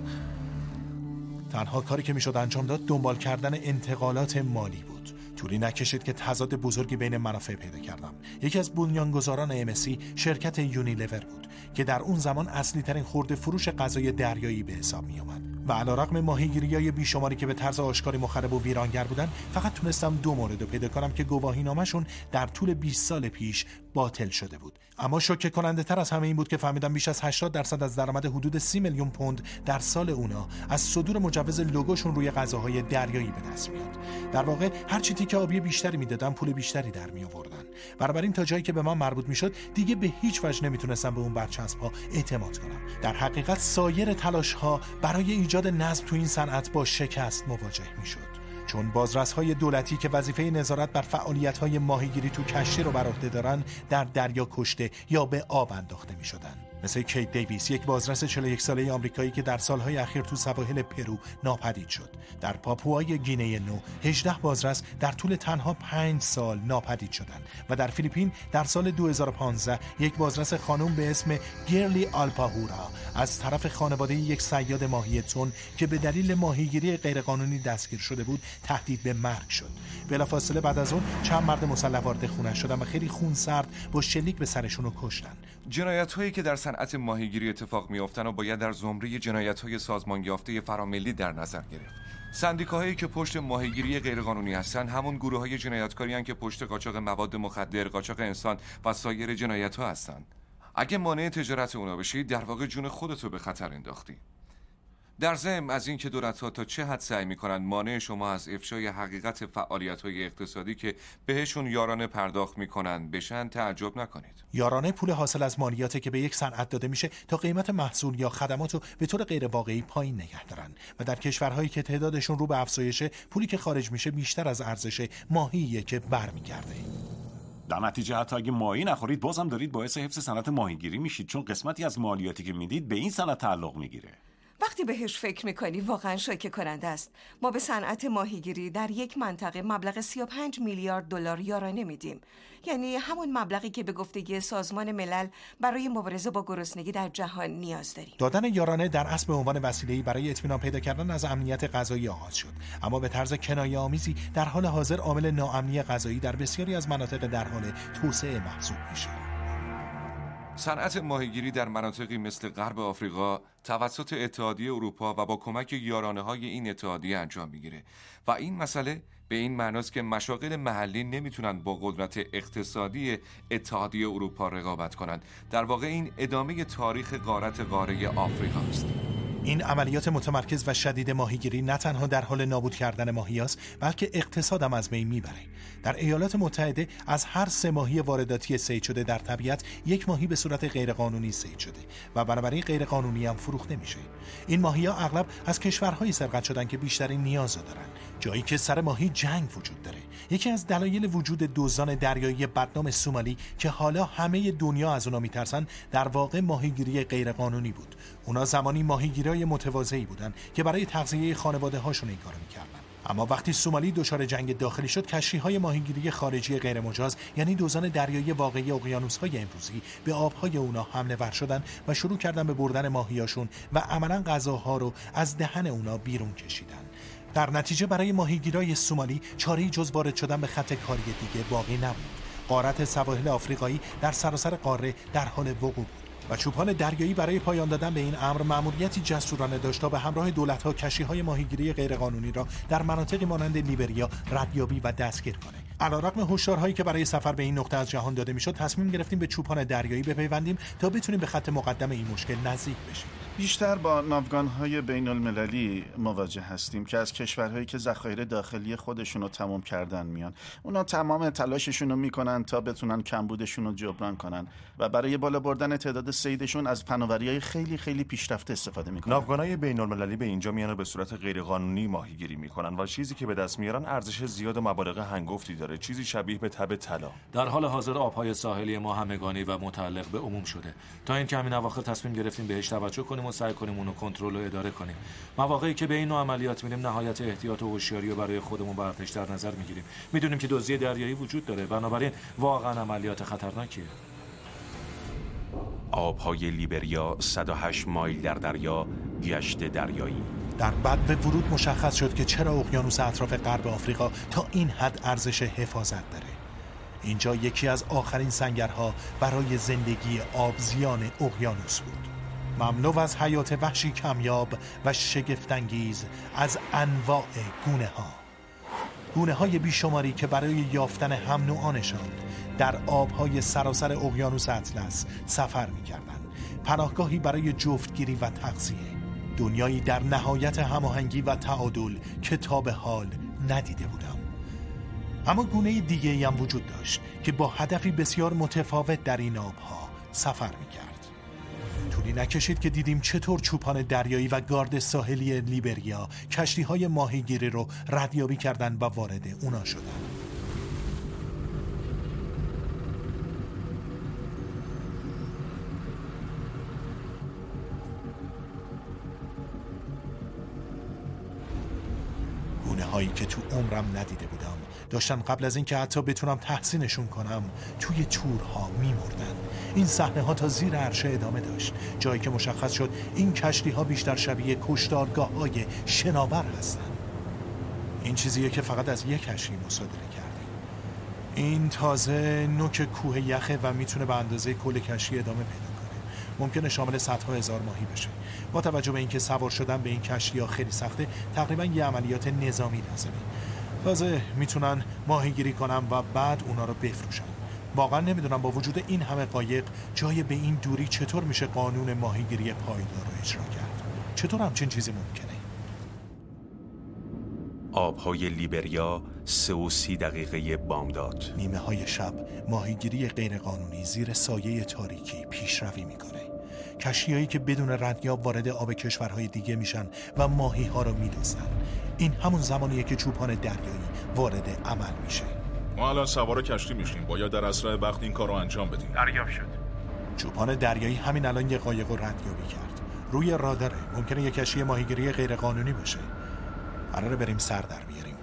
تنها کاری که میشد انجام داد دنبال کردن انتقالات مالی بود. طولی نکشید که تضاد بزرگی بین منافع پیدا کردم. یکی از بنیانگذاران ام اس سی شرکت یونیلیور بود که در اون زمان اصلی ترین خرده فروش غذای دریایی به حساب می اومد. و علیرغم ماهیگیری‌های بیشماری که به طرز آشکاری مخرب و ویرانگر بودن، فقط تونستم دو مورد رو پیدا کنم که گواهینامه‌شون در طول بیست سال پیش باطل شده بود. اما شوکه کننده تر از همه این بود که فهمیدم بیش از هشتاد درصد از درآمد حدود سی میلیون پوند در سال اونا از صدور مجوز لوگوشون روی غذاهای دریایی به دست میاد. در واقع هر چی تیکه آبی بیشتری میدادن پول بیشتری در می آوردن. بنابراین تا جایی که به من مربوط میشد دیگه به هیچ وجه نمیتونستم به اون برچسب‌ها اعتماد کنم. در حقیقت سایر تلاش‌ها برای ایجاد نظم تو این صنعت با شکست مواجه میشد. چون بازرس‌های دولتی که وظیفه نظارت بر فعالیت‌های ماهیگیری تو کشتی رو بر عهده دارن در دریا کشته یا به آب انداخته می‌شدن. مثل کیت دیویس، یک بازرس چهل و یک ساله آمریکایی که در سالهای اخیر تو سواحل پرو ناپدید شد. در پاپوای گینه نو هجده بازرس در طول تنها پنج سال ناپدید شدند و در فیلیپین در سال دو هزار و پانزده یک بازرس خانم به اسم گیرلی آلپاهورا از طرف خانواده یک صیاد ماهی تن که به دلیل ماهیگیری غیرقانونی دستگیر شده بود تهدید به مرگ شد. بلافاصله بعد از اون چند مرد مسلح وارد خونه شدن و خیلی خونسرد با شلیک به سرشون رو کشتن. جنایت‌هایی که در صنعت ماهیگیری اتفاق می‌افتند و باید در زمره جنایت‌های سازمان یافته فراملی در نظر گرفت. سندیکاهایی که پشت ماهیگیری غیرقانونی هستند همون گروه‌های جنایتکاری هستند که پشت قاچاق مواد مخدر، قاچاق انسان و سایر جنایت‌ها هستند. اگه مانع تجارت اونا بشی در واقع جون خودتو به خطر انداختی. در ضمن از این که دولت‌ها تا چه حد سعی می‌کنند مانع شما از افشای حقیقت فعالیت‌های اقتصادی که بهشون یارانه پرداخت می‌کنند بشن تعجب نکنید. یارانه پول حاصل از مالیاتی که به یک صنعت داده میشه تا قیمت محصول یا خدمات رو به طور غیر واقعی پایین نگه دارن و در کشورهایی که تعدادشون رو به افزایشه پولی که خارج میشه بیشتر از ارزش ماهیه که برمیگرده. در نتیجه حتی اگه ماهی نخورید بازم دارید باعث حفظ صنعت ماهیگیری میشید، چون قسمتی از مالیاتی که میدید به این صنعت تعلق میگیره. وقتی بهش فکر میکنی واقعا شوکه کننده است. ما به صنعت ماهیگیری در یک منطقه مبلغ سی و پنج میلیارد دلار یارانه میدیم. یعنی همون مبلغی که به گفته سازمان ملل برای مبارزه با گرسنگی در جهان نیاز داریم. دادن یارانه در اصل به عنوان وسیله‌ای برای اطمینان پیدا کردن از امنیت غذایی آغاز شد، اما به طرز کنایه‌آمیزی در حال حاضر عامل ناامنی غذایی در بسیاری از مناطق در حال توسعه محسوب میشه. صنعت ماهیگیری در مناطقی مثل غرب آفریقا توسط اتحادیه اروپا و با کمک یارانه‌های این اتحادیه انجام میگیره و این مسئله به این معناست که مشاغل محلی نمیتونن با قدرت اقتصادی اتحادیه اروپا رقابت کنند. در واقع این ادامه تاریخ غارت قاره آفریقا است. این عملیات متمرکز و شدید ماهیگیری نه تنها در حال نابود کردن ماهیاست، بلکه اقتصادم از بین میبره. در ایالات متحده از هر سه ماهی وارداتی صید شده در طبیعت یک ماهی به صورت غیرقانونی صید شده و بنابراین غیرقانونی هم فروخته میشه. این ماهی‌ها اغلب از کشورهایی سرقت شدن که بیشترین نیاز دارن، جایی که سر ماهی جنگ وجود داره. یکی از دلایل وجود دزدان دریایی بدنام سومالی که حالا همه دنیا از اونا میترسن، در واقع ماهیگیری غیرقانونی بود. اونا زمانی ماهیگیرای متواضعی بودن که برای تغذیه خانواده هاشون این کارو میکردن. اما وقتی سومالی دچار جنگ داخلی شد، کشتی‌های ماهیگیری خارجی غیرمجاز یعنی دزدان دریایی واقعی اقیانوس‌های امروزی به آب‌های اونا حمله ور شدن و شروع کردن به بردن ماهیاشون و عملاً غذاها رو از دهن اونا بیرون کشیدن. در نتیجه برای ماهیگیرای سومالی چاره‌ای جز وارد شدن به خط کاری دیگه باقی نبود. غارت سواحل آفریقایی در سراسر قاره در حال وقوع بود و چوپان دریایی برای پایان دادن به این امر مأموریتی جسورانه داشت تا به همراه دولت‌ها کشتی‌های ماهیگیری غیرقانونی را در مناطقی مانند لیبریا ردیابی و دستگیر کنه. علیرغم هشدارهایی که برای سفر به این نقطه از جهان داده میشد، تصمیم گرفتیم به چوپان دریایی بپیوندیم تا بتونیم به خط مقدم این مشکل نزدیک بشیم. بیشتر با ناوگان‌های بین المللی مواجه هستیم که از کشورهایی که ذخایر داخلی خودشون رو تمام کردن میان. اونا تمام تلاششون رو میکنن تا بتونن کمبودشون رو جبران کنن و برای بالا بردن تعداد صیدشون از فناوری‌های خیلی خیلی پیشرفته استفاده میکنن. ناوگان‌های بین المللی به اینجا میان و به صورت غیرقانونی ماهیگیری میکنن و چیزی که به دست میارن ارزش زیاد و مبالغ هنگفتی داره، چیزی شبیه به تب طلا. در حال حاضر آب‌های ساحلی ما همگانی و متعلق به عموم شده. تا این همین اواخر تصمیم گرفتیم بهش توجه کنیم و سعی کنیم اونو کنترل و اداره کنیم. مواقعی که به این نوع عملیات میریم نهایت احتیاط و هوشیاری رو برای خودمون و ارتش در نظر میگیریم. میدونیم که دزدی دریایی وجود داره، بنابراین واقعا عملیات خطرناکیه. آب‌های لیبریا صد و هشت مایل در دریا، گشت دریایی. در بدو ورود مشخص شد که چرا اقیانوس اطراف غرب آفریقا تا این حد ارزش حفاظت داره. اینجا یکی از آخرین سنگرها برای زندگی آبزیان اقیانوس بود، مملو از حیات وحشی کمیاب و شگفت‌انگیز از انواع گونه ها گونه های بیشماری که برای یافتن هم نوعانشان در آبهای سراسر اقیانوس اطلس سفر می کردن. پناهگاهی برای جفتگیری و تغذیه، دنیایی در نهایت هماهنگی و تعادل که تا به حال ندیده بودم. اما گونه دیگه هم وجود داشت که با هدفی بسیار متفاوت در این آبها سفر می کرد. طولی نکشید که دیدیم چطور چوپان دریایی و گارد ساحلی لیبریا کشتی‌های ماهیگیری رو ردیابی کردن و وارد اونا شدن. گونه هایی که تو عمرم ندیده بودم داشتن قبل از این که حتی بتونم تحسینشون کنم توی تورها میمردن. این صحنه ها تا زیر عرشه ادامه داشت، جایی که مشخص شد این کشتی ها بیشتر شبیه کشتارگاه های شناور هستن. این چیزیه که فقط از یک کشتی مصادره کردیم. این تازه نوک کوه یخه و میتونه به اندازه کل کشتی ادامه پیدا کنه. ممکنه شامل صدها هزار ماهی بشه. با توجه به اینکه سوار شدن به این کشتی ها خیلی سخته، تقریبا یه عملیات نظامی لازمه. تازه میتونن ماهیگیری کنن و بعد اونا رو بفروشن. واقعا نمیدونم با وجود این همه قایق جای به این دوری چطور میشه قانون ماهیگیری پایدار رو اجرا کرد. چطور همچین چیزی ممکنه؟ آبهای لیبریا سه و سی دقیقه بامداد. نیمه های شب ماهیگیری غیرقانونی زیر سایه تاریکی پیشروی میکنه. کشتی‌هایی که بدون ردیاب وارد آب کشورهای دیگه میشن و ماهی ها رو میدزدن. این همون زمانیه که چوپان دریایی وارد عمل میشه. ما الان سوار کشتی میشیم، باید در اسرع وقت این کار رو انجام بدیم. دریافت شد. چوپان دریایی همین الان یه قایق رو ردیابی کرد. روی راداره. ممکنه یه کشتی ماهیگیری غیرقانونی باشه. قراره بریم سر در بیاریم.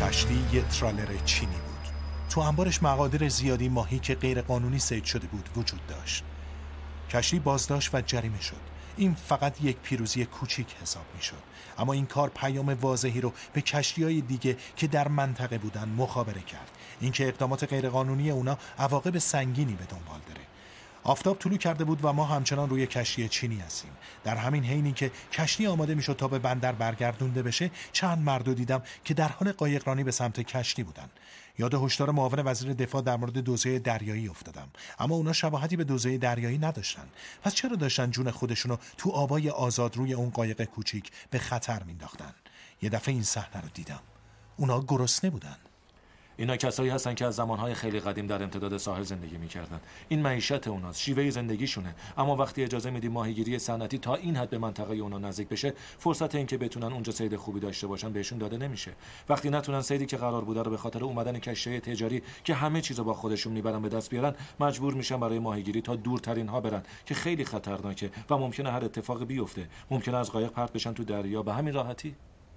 کشتی یه ترالر چینی بود. تو انبارش مقادیر زیادی ماهی که غیر قانونی صید شده بود وجود داشت. کشتی بازداشت و جریمه شد. این فقط یک پیروزی کوچیک حساب می شد، اما این کار پیام واضحی رو به کشتی‌های دیگه که در منطقه بودن مخابره کرد. اینکه اقدامات غیرقانونی اونا عواقب سنگینی به دنبال داره. آفتاب طلوع کرده بود و ما همچنان روی کشتی چینی هستیم. در همین حینی که کشتی آماده میشد تا به بندر برگردونده بشه، چند مرد دیدم که در حال قایقرانی به سمت کشتی بودن. یاد هشدار معاون وزیر دفاع در مورد دوزه دریایی افتادم، اما اونا شباهتی به دوزه دریایی نداشتن. پس چرا داشتن جون خودشونو تو آبای آزاد روی اون قایق کوچیک به خطر مینداختن؟ یه دفعه این صحنه رو دیدم. اونا گرسنه بودن. اینا کسایی هستن که از زمانهای خیلی قدیم در امتداد ساحل زندگی میکردن. این معیشت اوناست، شیوه زندگیشونه. اما وقتی اجازه میدی ماهیگیری صنعتی تا این حد به منطقه اونا نزدیک بشه، فرصت این که بتونن اونجا صید خوبی داشته باشن بهشون داده نمیشه. وقتی نتونن صیدی که قرار بوده رو به خاطر اومدن کشتی تجاری که همه چیزو با خودشون میبرن به دست بیارن، مجبور میشن برای ماهیگیری تا دورترین ها برن که خیلی خطرناکه و ممکنه هر اتفاقی بیفته. ممکنه از قایق پرت بشن تو دریا به همین راحتی.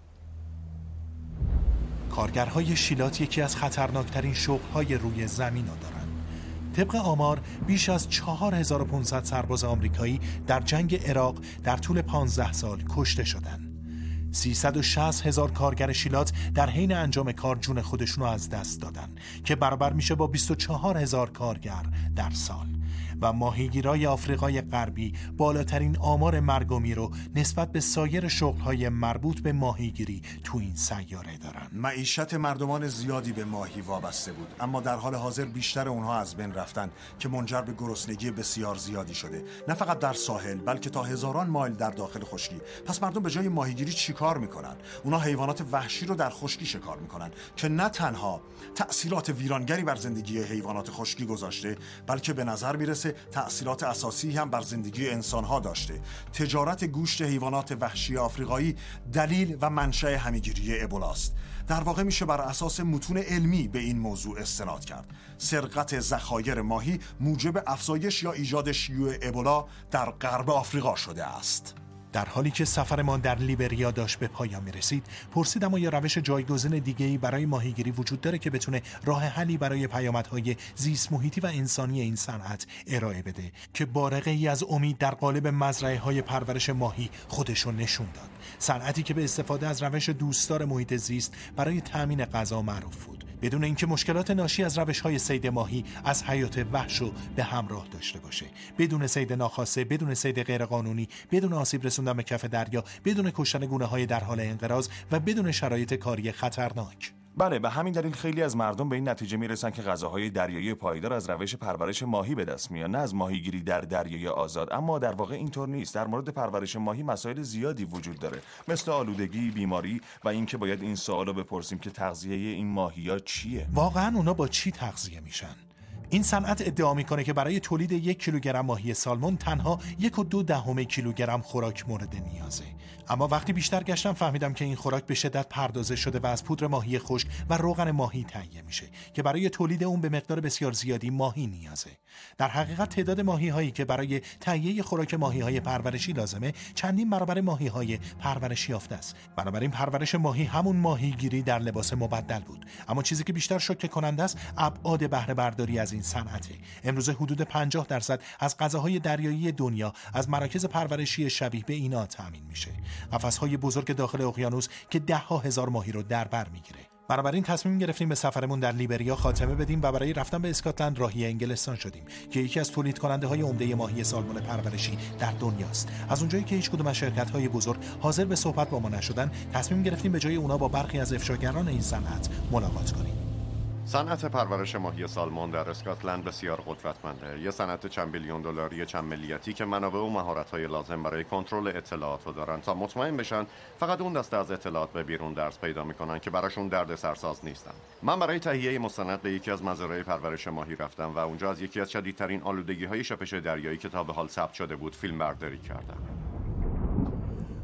کارگرهای شیلات یکی از خطرناکترین شغل‌های روی زمین رو دارن. طبق آمار بیش از چهار هزار و پانصد سرباز آمریکایی در جنگ عراق در طول پانزده سال کشته شدن. سیصد و شصت هزار کارگر شیلات در حین انجام کار جون خودشونو از دست دادن که برابر میشه با بیست و چهار هزار کارگر در سال. و ماهیگیرای آفریقای غربی بالاترین آمار مرگ و میر رو نسبت به سایر شغل‌های مربوط به ماهیگیری تو این سیاره دارن. معیشت مردمان زیادی به ماهی وابسته بود، اما در حال حاضر بیشتر اونها از بین رفتن که منجر به گرسنگی بسیار زیادی شده، نه فقط در ساحل بلکه تا هزاران مایل در داخل خشکی. پس مردم به جای ماهیگیری چیکار میکنن؟ اونا حیوانات وحشی رو در خشکی شکار میکنن که نه تنها تأثیرات ویرانگری بر زندگی حیوانات خشکی گذاشته، بلکه به نظر میرسه تأثیرات اساسی هم بر زندگی انسانها داشته. تجارت گوشت حیوانات وحشی آفریقایی دلیل و منشأ همیگیری ابولاست. در واقع میشه بر اساس متون علمی به این موضوع استناد کرد. سرقت ذخایر ماهی موجب افزایش یا ایجاد شیوع ابولا در غرب آفریقا شده است. در حالی که سفرمان در لیبریا داشت به پایان می رسید، پرسیدم آیا روش جایگزین دیگه‌ای برای ماهیگیری وجود داره که بتونه راه حلی برای پیامدهای زیست محیطی و انسانی این صنعت ارائه بده که بارقه‌ای از امید در قالب مزرعه‌های پرورش ماهی خودشون نشون داد. صنعتی که به استفاده از روش دوستدار محیط زیست برای تامین غذا معروف بود، بدون اینکه مشکلات ناشی از روش‌های صید ماهی از حیات وحشو به همراه داشته باشه، بدون صید ناخواسته، بدون صید غیرقانونی، بدون آسیب رسوندن به کف دریا، بدون کشتن گونه‌های در حال انقراض و بدون شرایط کاری خطرناک. بله، به همین دلیل خیلی از مردم به این نتیجه میرسن که غذاهای دریایی پایدار از روش پرورش ماهی به دست میان، نه از ماهیگیری در دریای آزاد. اما در واقع اینطور نیست. در مورد پرورش ماهی مسائل زیادی وجود داره، مثل آلودگی، بیماری و اینکه باید این سوالو بپرسیم که تغذیه این ماهی‌ها چیه؟ واقعاً اونا با چی تغذیه میشن؟ این صنعت ادعا میکنه که برای تولید یک کیلوگرم ماهی سالمون تنها یک و دو دهم کیلوگرم خوراک مورد نیازه. اما وقتی بیشتر گشتم فهمیدم که این خوراک به شدت پردازش شده و از پودر ماهی خشک و روغن ماهی تهیه میشه که برای تولید اون به مقدار بسیار زیادی ماهی نیازه. در حقیقت تعداد ماهی هایی که برای تهیه خوراک ماهی های پرورشی لازمه چندین برابر ماهی های پرورش یافته است. بنابراین پرورش ماهی همون ماهیگیری در لباس مبدل بود. اما چیزی که بیشتر شوکه کننده است ابعاد بهره برداری از این صنعته. امروز حدود پنجاه درصد از غذاهای دریایی دنیا از مراکز پرورشی شبیه به اینا تامین میشه. قفس‌های بزرگ داخل اقیانوس که ده ها هزار ماهی رو در بر میگیره. بنابراین تصمیم گرفتیم به سفرمون در لیبریا خاتمه بدیم و برای رفتن به اسکاتلند راهی انگلستان شدیم که یکی از تولید کننده های عمده ماهی سالمون پرورشی در دنیاست. از اونجایی که هیچ کدوم از شرکت‌های بزرگ حاضر به صحبت با ما نشدن، تصمیم گرفتیم به جای اونا با برخی از افشاگران این صنعت ملاقات کنیم. صنعت پرورش ماهی سالمون در اسکاتلند بسیار قدرتمنده. یه صنعت چند بیلیون دلاری چند ملیتی که منابع و مهارت‌های لازم برای کنترل اطلاعات رو دارن تا مطمئن بشن فقط اون دسته از اطلاعات به بیرون درس پیدا میکنن که براشون درد سرساز نیستن. من برای تهیه مستند به یکی از مزارع پرورش ماهی رفتم و اونجا از یکی از شدیدترین آلودگی‌های شپش دریایی که تا به حال ثبت شده بود فیلم برداری کردم.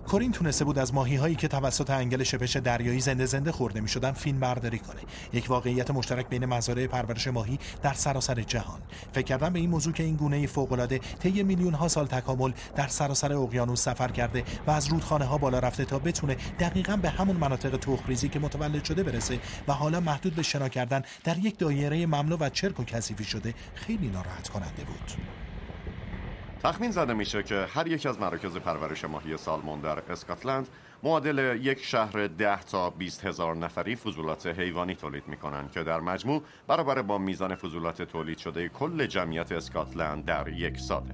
کورین تونسته بود از ماهی‌هایی که توسط انگل شپش دریایی زنده زنده خورده می‌شدن فیلم برداری کنه. یک واقعیت مشترک بین مزارع پرورش ماهی در سراسر جهان. فکر کردم به این موضوع که این گونه فوق‌العاده طی میلیون‌ها سال تکامل در سراسر اقیانوس سفر کرده و از رودخانه‌ها بالا رفته تا بتونه دقیقاً به همون مناطق تخم‌ریزی که متولد شده برسه و حالا محدود به شنا کردن در یک دایره مملو و چرک و کثیفی شده خیلی ناراحت کننده بود. تخمین زده میشه که هر یک از مراکز پرورش ماهی سالمون در اسکاتلند معادل یک شهر ده تا بیست هزار نفری فضولات حیوانی تولید میکنن که در مجموع برابر با میزان فضولات تولید شده کل جمعیت اسکاتلند در یک ساله.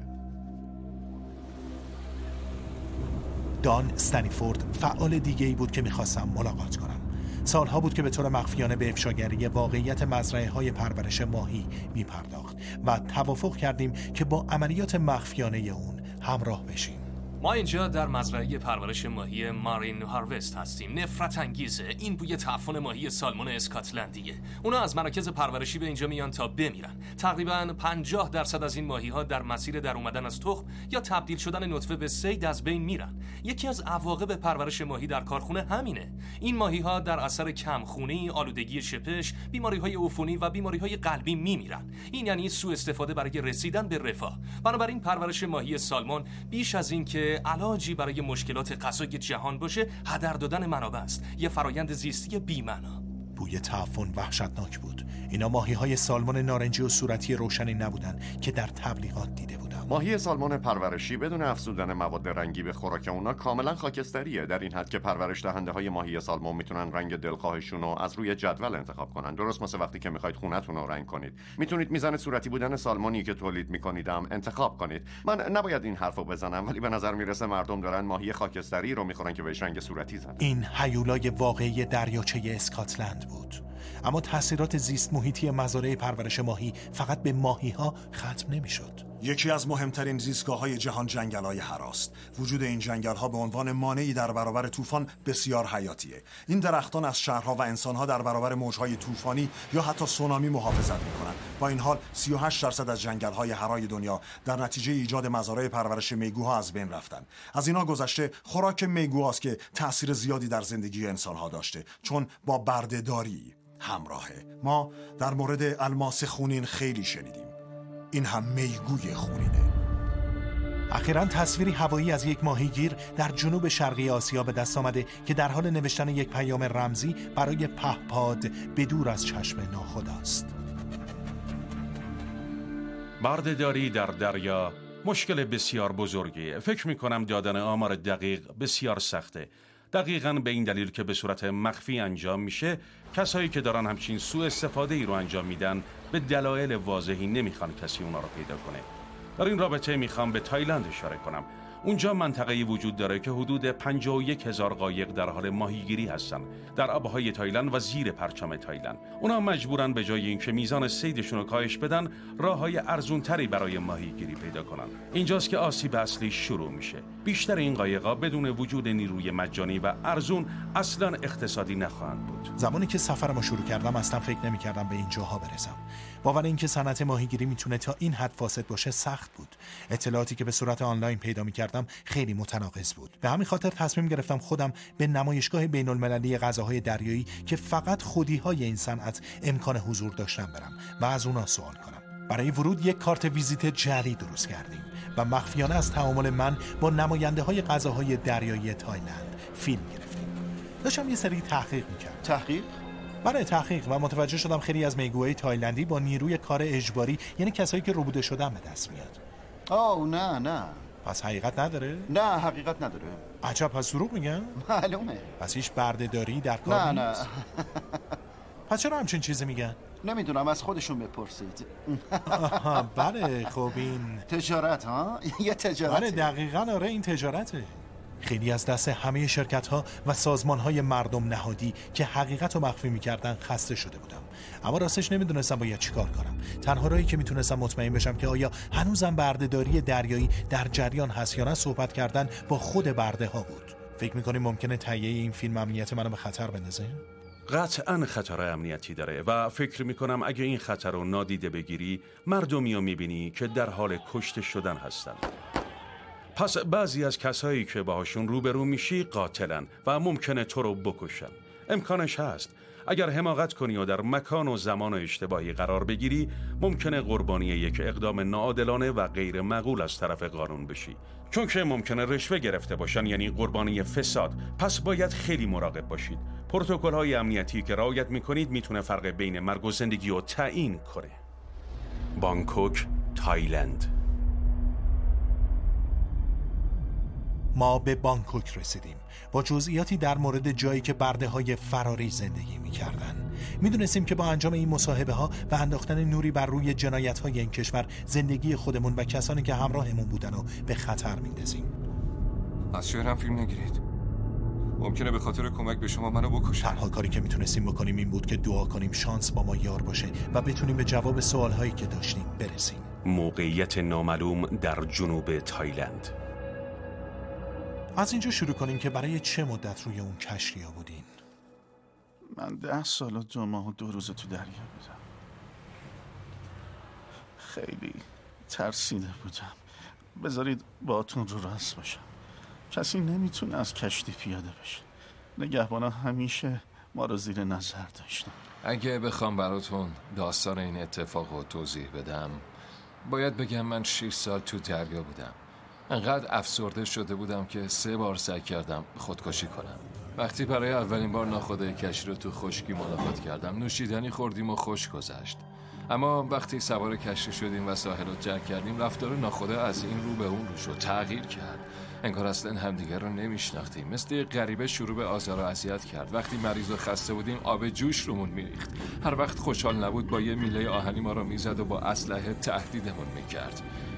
دان استنیفورد فعال دیگه‌ای بود که میخواستم ملاقات کنم. سالها بود که به طور مخفیانه به افشاگری واقعیت مزرعه‌های پرورش ماهی میپرداخت و توافق کردیم که با عملیات مخفیانه اون همراه بشیم. ما اینجا در مزرعه پرورش ماهی مارین هاروست هستیم. نفرت انگیزه. این بوی تعفن ماهی سالمون اسکاتلندیه. اونا از مراکز پرورشی به اینجا میان تا بمیرن. تقریباً پنجاه درصد از این ماهی ها در مسیر در اومدن از تخم یا تبدیل شدن نطفه به صید از بین میرن. یکی از عواقب پرورش ماهی در کارخونه همینه. این ماهی ها در اثر کمخونی، آلودگی شپش، بیماری های عفونی و بیماری های قلبی میمیرن. این یعنی سوء استفاده برای رسیدن به رفاه. بنابراین پرورش ماهی سالمون بیش از این که علاجی برای مشکلات غذایی جهان باشه، هدر دادن منابع است. یه فرایند زیستی بی‌معنا. بوی تعفن وحشتناک بود. اینا ماهی‌های سالمون نارنجی و صورتی روشنی نبودن که در تبلیغات دیده بودم. ماهی سالمون پرورشی بدون افزودن مواد رنگی به خوراک اونا کاملا خاکستریه، در این حد که پرورش دهنده های ماهی سالمون میتونن رنگ دلخواهشون رو از روی جدول انتخاب کنن. درست مثل وقتی که میخواید خونتون رو رنگ کنید، میتونید میزان صورتی بودن سالمونی که تولید میکنید هم انتخاب کنید. من نباید این حرفو بزنم، ولی به نظر میرسه مردم دارن ماهی خاکستری رو میخورن که بهش رنگ صورتی زدن. این هیولای واقعی دریاچه اسکاتلند بود. اما تاثیرات زیست محیطی مزارع پرورش ماهی فقط به ماهی‌ها ختم نمی‌شد. یکی از مهمترین زیستگاه‌های جهان جنگل‌های هراست. وجود این جنگل‌ها به عنوان مانعی در برابر طوفان بسیار حیاتیه. این درختان از شهرها و انسان‌ها در برابر موج‌های طوفانی یا حتی سونامی محافظت می‌کنند. با این حال سی و هشت درصد از جنگل‌های هرای دنیا در نتیجه ایجاد مزارع پرورش میگوها از بین رفتن. از اینا گذشته خوراک میگوهاست که تأثیر زیادی در زندگی انسان‌ها داشته، چون با بردهداری همراهه. ما در مورد الماس خونین خیلی شنیدیم. این هم میگوی خونینه. اخیراً تصویری هوایی از یک ماهیگیر در جنوب شرقی آسیا به دست آمده که در حال نوشتن یک پیام رمزی برای پهپاد به دور از چشم ناخداست. بردهداری در دریا مشکل بسیار بزرگیه. فکر می‌کنم دادن آمار دقیق بسیار سخته. دقیقاً به این دلیل که به صورت مخفی انجام میشه، کسایی که دارن همچین سوء استفاده ای رو انجام میدن به دلایل واضحی نمیخوان کسی اونا رو پیدا کنه. در این رابطه میخوام به تایلند اشاره کنم. اونجا منطقه‌ای وجود داره که حدود پنجاه و یک هزار قایق در حال ماهیگیری هستن در آبهای تایلند و زیر پرچم تایلند. اونا مجبورن به جای اینکه میزان صیدشون رو کاهش بدن، راه‌های ارزونتری برای ماهیگیری پیدا کنن. اینجاست که آسیب اصلی شروع میشه. بیشتر این قایق‌ها بدون وجود نیروی مجانی و ارزون اصلاً اقتصادی نخواهند بود. زمانی که سفرمو شروع کردم اصلا فکر نمی‌کردم به این جاها برسم. باور اینکه صنعت ماهیگیری میتونه تا این حد فاسد باشه سخت بود. اطلاعاتی که به صورت آنلاین پیدا می‌کردم خیلی متناقض بود. به همین خاطر تصمیم گرفتم خودم به نمایشگاه بین‌المللی غذاهای دریایی که فقط خودی‌های این صنعت امکان حضور داشتن برم و از اونا سوال کنم. برای ورود یک کارت ویزیت جعلی درست کردیم و مخفیانه از تعامل من با نماینده‌های غذاهای دریایی تایلند فیلم گرفتیم. داشتم یه سری تحقیق می‌کردم. تحقیق؟ برای تحقیق و متوجه شدم خیلی از میگوهای تایلندی با نیروی کار اجباری، یعنی کسایی که ربوده شدن، به دست میاد. آه نه نه. پس حقیقت نداره؟ نه حقیقت نداره. عجب، پس دروغ میگن؟ معلومه. پس هیچ بردهداری در کار نه نیست؟ نه. پس چرا همچین چیزی میگن؟ نمیدونم، از خودشون بپرسید. آها بله، خب این تجارت ها؟ یه تجارت. بله دقیقاً، آره این تجارته. خیلی از دست همه شرکت‌ها و سازمان‌های مردم نهادی که حقیقت رو مخفی می‌کردن خسته شده بودم. اما راستش نمیدونستم باید چیکار کنم. تنها راهی که میتونستم مطمئن بشم که آیا هنوزم بردهداری دریایی در جریان هست یا نه صحبت کردن با خود برده‌ها بود. فکر می‌کنی ممکنه تهیه این فیلم امنیت منو به خطر بندازه؟ قطعاً خطر امنیتی داره و فکر میکنم اگه این خطر رو نادیده بگیری، مردمی رو میبینی که در حال کشته شدن هستن. پس بعضی از کسایی که باهاشون روبرو میشی قاتلن و ممکنه تو رو بکشن. امکانش هست. اگر حماقت کنی و در مکان و زمان اشتباهی قرار بگیری، ممکنه قربانی یک اقدام ناعادلانه و غیر معقول از طرف قانون بشی. چون که ممکنه رشوه گرفته باشن، یعنی قربانی فساد. پس باید خیلی مراقب باشید. پروتکل‌های امنیتی که رعایت میکنید میتونه فرق بین مرگ و زندگی رو تعیین کنه. بانکوک، تایلند. ما به بانکوک رسیدیم با جزئیاتی در مورد جایی که برده های فراری زندگی می کردن. می دونستیم که با انجام این مصاحبه ها و انداختن نوری بر روی جنایت های این کشور، زندگی خودمون و کسانی که همراهمون بودن رو به خطر می اندازیم. از شهرم فیلم نگیرید. ممکنه به خاطر کمک به شما منو بکشن. تنها کاری که میتونستیم بکنیم این بود که دعا کنیم شانس با ما یار باشه و بتونیم به جواب سوالهایی که داشتیم برسیم. موقعیت نامعلوم در جنوب تایلند. از اینجا شروع کنیم که برای چه مدت روی اون کشتی‌ها بودین؟ من ده سال و دو ماه و دو روز تو دریا بودم. خیلی ترسیده بودم. بذارید باهاتون رو راست باشم. کسی نمیتونه از کشتی پیاده بشه. نگهبانا همیشه ما رو زیر نظر داشتن. اگه بخوام براتون داستان این اتفاق رو توضیح بدم، باید بگم من شش سال تو دریا بودم. انقدر افسرده شده بودم که سه بار سعی کردم خودکشی کنم. وقتی برای اولین بار ناخودآگاه کشتی رو تو خشکی ملاقات کردم، نوشیدنی خوردیم و خوش گذشت. اما وقتی سوار کشتی شدیم و ساحل رو ترک کردیم، رفتار ناخودآگاه از این رو به اون رو شد، تغییر کرد. انگار اصلا همدیگر رو نمیشناختیم. مثل غریبه شروع به آزار و اذیت کرد. وقتی مریض و خسته بودیم، آب جوش رومون میریخت. هر وقت خوشحال نبود با یه میله آهنی ما رو میزد و با اسلحه تهدیدمون میکرد.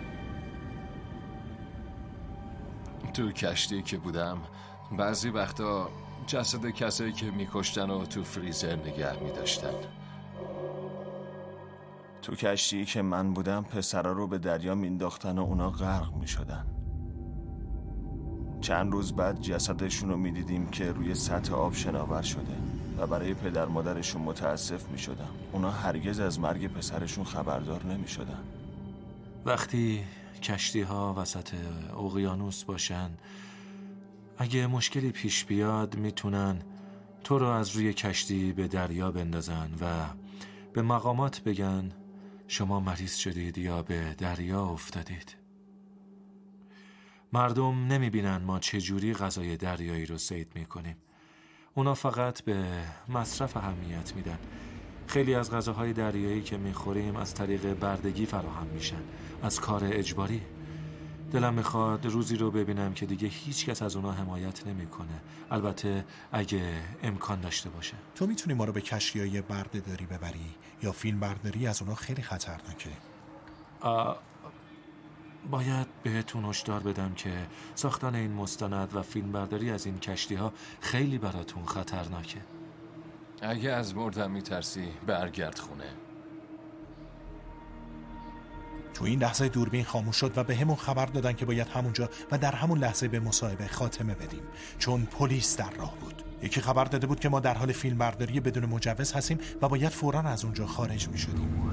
تو کشتی که بودم، بعضی وقتا جسد کسایی که میکشتن و تو فریزر نگه میداشتن. تو کشتی که من بودم، پسرا رو به دریا مینداختن و اونا غرق میشدن. چند روز بعد جسدشون رو میدیدیم که روی سطح آب شناور شده و برای پدر مادرشون متاسف میشدم. اونا هرگز از مرگ پسرشون خبردار نمیشدن. وقتی کشتی ها وسط اقیانوس باشن، اگه مشکلی پیش بیاد میتونن تو رو از روی کشتی به دریا بندازن و به مقامات بگن شما مریض شدید یا به دریا افتادید. مردم نمیبینن ما چجوری غذای دریایی رو صید میکنیم. اونا فقط به مصرف اهمیت میدن. خیلی از غذاهای دریایی که میخوریم از طریق بردگی فراهم میشن، از کار اجباری. دلم میخواد روزی رو ببینم که دیگه هیچ کس از اونا حمایت نمیکنه، البته اگه امکان داشته باشه. تو میتونی ما رو به کشتی‌های برده‌داری ببری یا فیلم برداری از اونا خیلی خطرناکه؟ آه باید بهتون هشدار بدم که ساختن این مستند و فیلم برداری از این کشتی ها خیلی براتون خطرناکه. اگه از مردن میترسی برگرد خونه. تو این لحظه دوربین خاموش شد و به همون خبر دادن که باید همونجا و در همون لحظه به مصاحبه خاتمه بدیم، چون پلیس در راه بود. یکی خبر داده بود که ما در حال فیلم برداری بدون مجوز هستیم و باید فوراً از اونجا خارج می شدیم.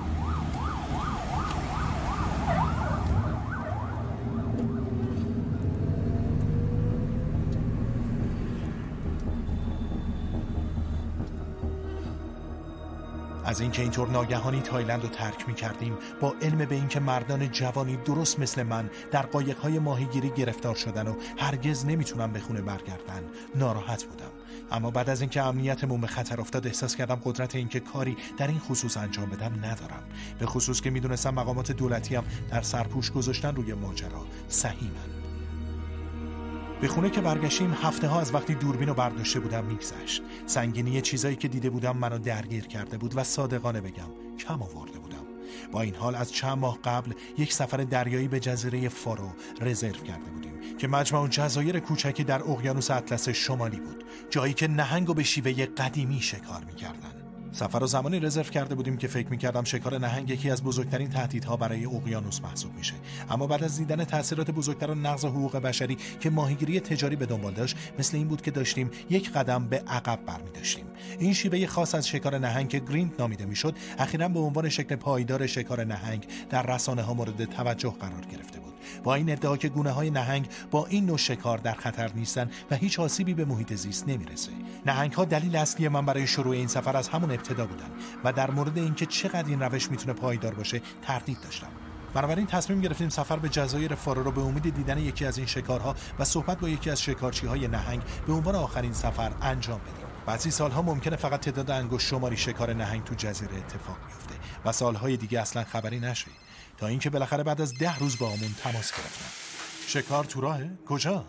از اینکه اینطور ناگهانی تایلند رو ترک می کردیم، با علم به اینکه مردان جوانی درست مثل من در قایق‌های ماهیگیری گرفتار شدن و هرگز نمیتونن به خونه برگردن، ناراحت بودم. اما بعد از اینکه امنیتمون به خطر افتاد، احساس کردم قدرت اینکه کاری در این خصوص انجام بدم ندارم، به خصوص که میدونستم مقامات دولتی هم در سرپوش گذاشتن روی ماجرا سهیمن. به خونه که برگشتیم، هفته ها از وقتی دوربین رو برداشته بودم میگذشت. سنگینی چیزایی که دیده بودم منو درگیر کرده بود و صادقانه بگم کم آورده بودم. با این حال از چند ماه قبل یک سفر دریایی به جزیره فارو رزرو کرده بودیم که مجمع جزایر کوچکی در اقیانوس اطلس شمالی بود، جایی که نهنگو به شیوه قدیمی شکار میکردن. سفر رو زمانی رزرو کرده بودیم که فکر می‌کردم شکار نهنگ یکی از بزرگترین تهدیدها برای اقیانوس محسوب میشه، اما بعد از دیدن تاثیرات بزرگتر و نقض حقوق بشری که ماهیگیری تجاری به دنبال داشت، مثل این بود که داشتیم یک قدم به عقب برمی‌داشتیم. این شیوه خاص از شکار نهنگ که گریند نامیده میشد، اخیراً به عنوان شکل پایدار شکار نهنگ در رسانه‌ها مورد توجه قرار گرفته بود. با این ادعا که گونه‌های نهنگ با این نوع شکار در خطر نیستن و هیچ آسیبی به محیط زیست نمیرسه. نهنگ‌ها دلیل اصلی من برای شروع این سفر از همون ابتدا بودن و در مورد اینکه چقدر این روش میتونه پایدار باشه تردید داشتم. بنابراین تصمیم گرفتیم سفر به جزایر فارو رو به امید دیدن یکی از این شکارها و صحبت با یکی از شکارچی‌های نهنگ به عنوان آخرین سفر انجام بدیم. بعضی سالها ممکنه فقط تعداد انگشت شماری شکار نهنگ تو جزیره اتفاق بیفته و سالهای دیگه اصلا خبری نشه، تا اینکه بالاخره بعد از ده روز با همون تماس گرفتن. شکار تو راهه؟ کجا؟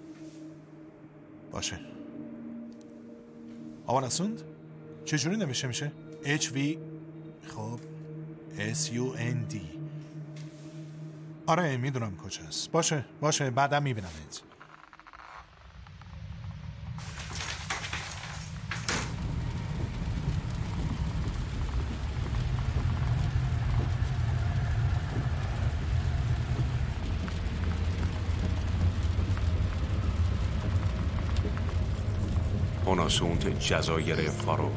باشه. آوانسوند؟ چجوری نمیشه میشه؟ اچ وی خب اس یو ان دی. آره میدونم کجاست. باشه باشه بعدم میبینمت. آوانسوند جزایر فارو.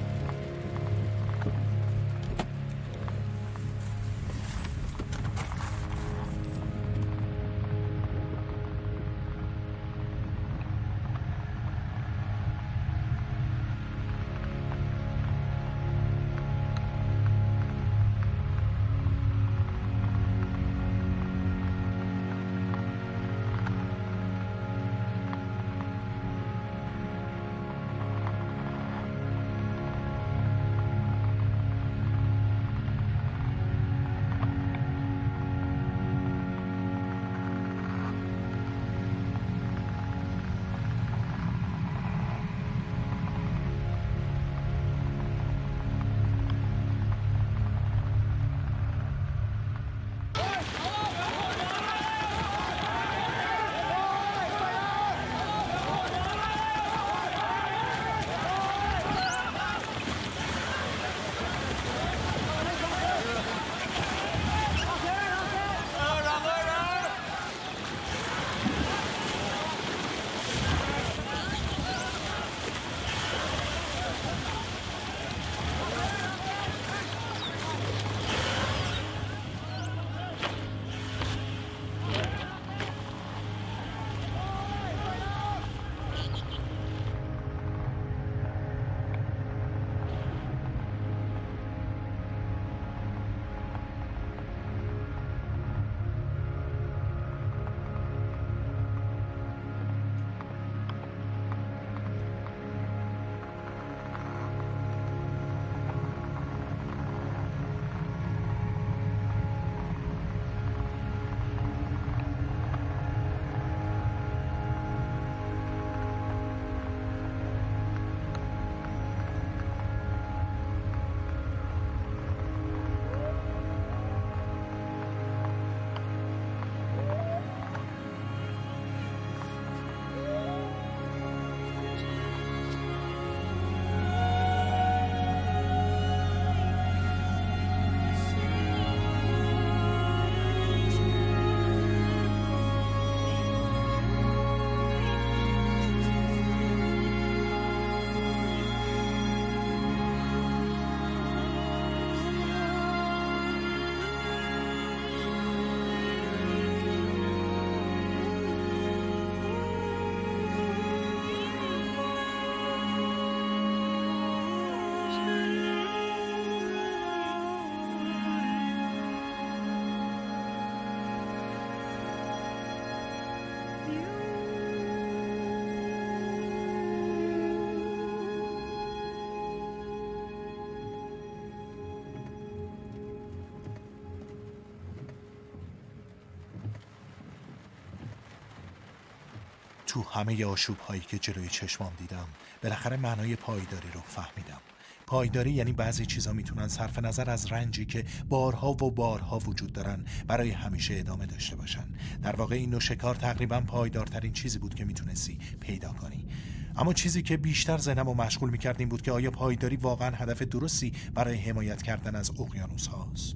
تو همه آشوب هایی که جلوی چشمام دیدم بالاخره معنای پایداری رو فهمیدم. پایداری یعنی بعضی چیزا میتونن صرف نظر از رنجی که بارها و بارها وجود دارن برای همیشه ادامه داشته باشن. در واقع این نوع شکار تقریبا پایدارترین چیزی بود که میتونستی پیدا کنی. اما چیزی که بیشتر ذهنمو مشغول میکرد این بود که آیا پایداری واقعا هدف درستی برای حمایت کردن از اقیانوس هاست؟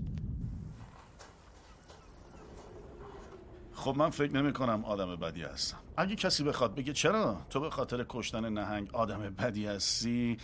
خب من فکر نمی کنم آدم بدی هستم. اگه کسی بخواد بگه چرا تو به خاطر کشتن نهنگ آدم بدی هستی،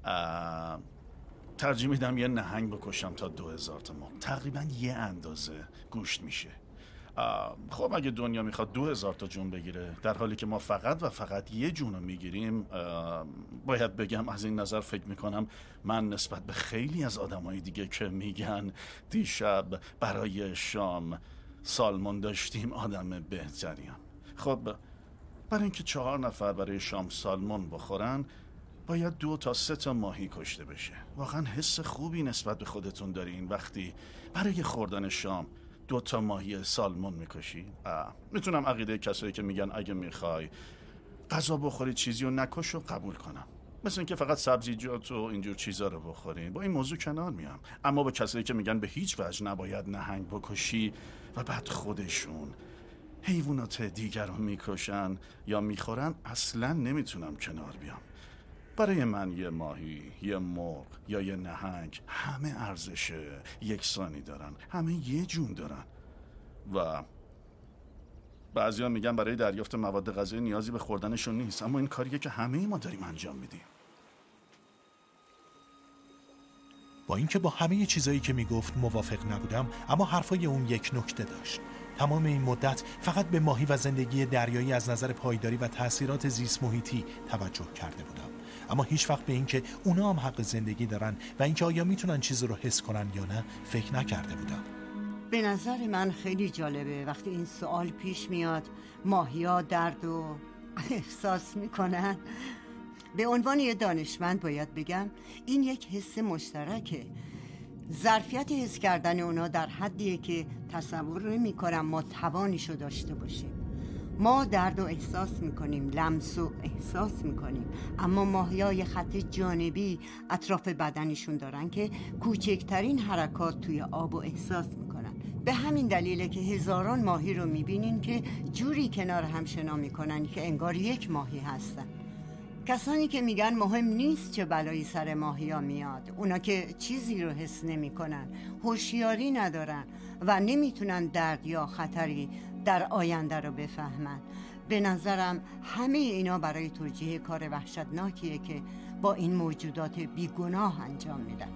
ترجیح میدم یه نهنگ بکشم تا دو هزار تا مرغ. تقریبا یه اندازه گوشت میشه. خب اگه دنیا میخواد دو هزار تا جون بگیره در حالی که ما فقط و فقط یه جون رو میگیریم، باید بگم از این نظر فکر میکنم من نسبت به خیلی از آدمای دیگه که میگن دیشب برای شام سالمون داشتیم آدم بهتریم. خب برای اینکه چهار نفر برای شام سالمون بخورن باید دو تا سه تا ماهی کشته بشه. واقعا حس خوبی نسبت به خودتون دارین وقتی برای خوردن شام دو تا ماهی سالمون میکشی؟ میتونم عقیده کسایی که میگن اگه میخوای غذا بخوری چیزی رو نکش و قبول کنم، مثل اینکه فقط سبزیجات و اینجور چیزا رو بخورین، با این موضوع کنار میام. اما با کسایی که میگن به هیچ وجه نباید نهنگ بکشی و بعد خودشون حیوانات دیگر رو میکشن یا میخورن، اصلا نمیتونم کنار بیام. برای من یه ماهی، یه مرغ یا یه نهنگ همه ارزش یکسانی دارن، همه یه جون دارن. و بعضیا میگن برای دریافت مواد غذایی نیازی به خوردنشون نیست، اما این کاریه که همه ما داریم انجام میدیم. با اینکه با همه چیزایی که میگفت موافق نبودم، اما حرفای اون یک نکته داشت. تمام این مدت فقط به ماهی و زندگی دریایی از نظر پایداری و تأثیرات زیست محیطی توجه کرده بودم، اما هیچ وقت به اینکه اونا هم حق زندگی دارن و اینکه آیا میتونن چیزی رو حس کنن یا نه فکر نکرده بودم. به نظر من خیلی جالبه وقتی این سوال پیش میاد ماهی‌ها درد و احساس میکنن. به عنوان یه دانشمند باید بگم این یک حس مشترکه. ظرفیت حس کردن اونا در حدیه که تصور نمی‌کنم ما توانیشو داشته باشیم. ما درد و احساس میکنیم، لمس و احساس میکنیم، اما ماهی‌ها یه خط جانبی اطراف بدنشون دارن که کوچکترین حرکات توی آب و احساس میکنن. به همین دلیله که هزاران ماهی رو میبینین که جوری کنار هم شنا میکنن که انگار یک ماهی هستن. کسانی که میگن مهم نیست چه بلایی سر ماهی‌ها میاد، اونا که چیزی رو حس نمی‌کنن، هوشیاری ندارن و نمیتونن درد یا خطری در آینده رو بفهمن. به نظرم همه اینا برای توجیه کار وحشتناکیه که با این موجودات بیگناه انجام میدن.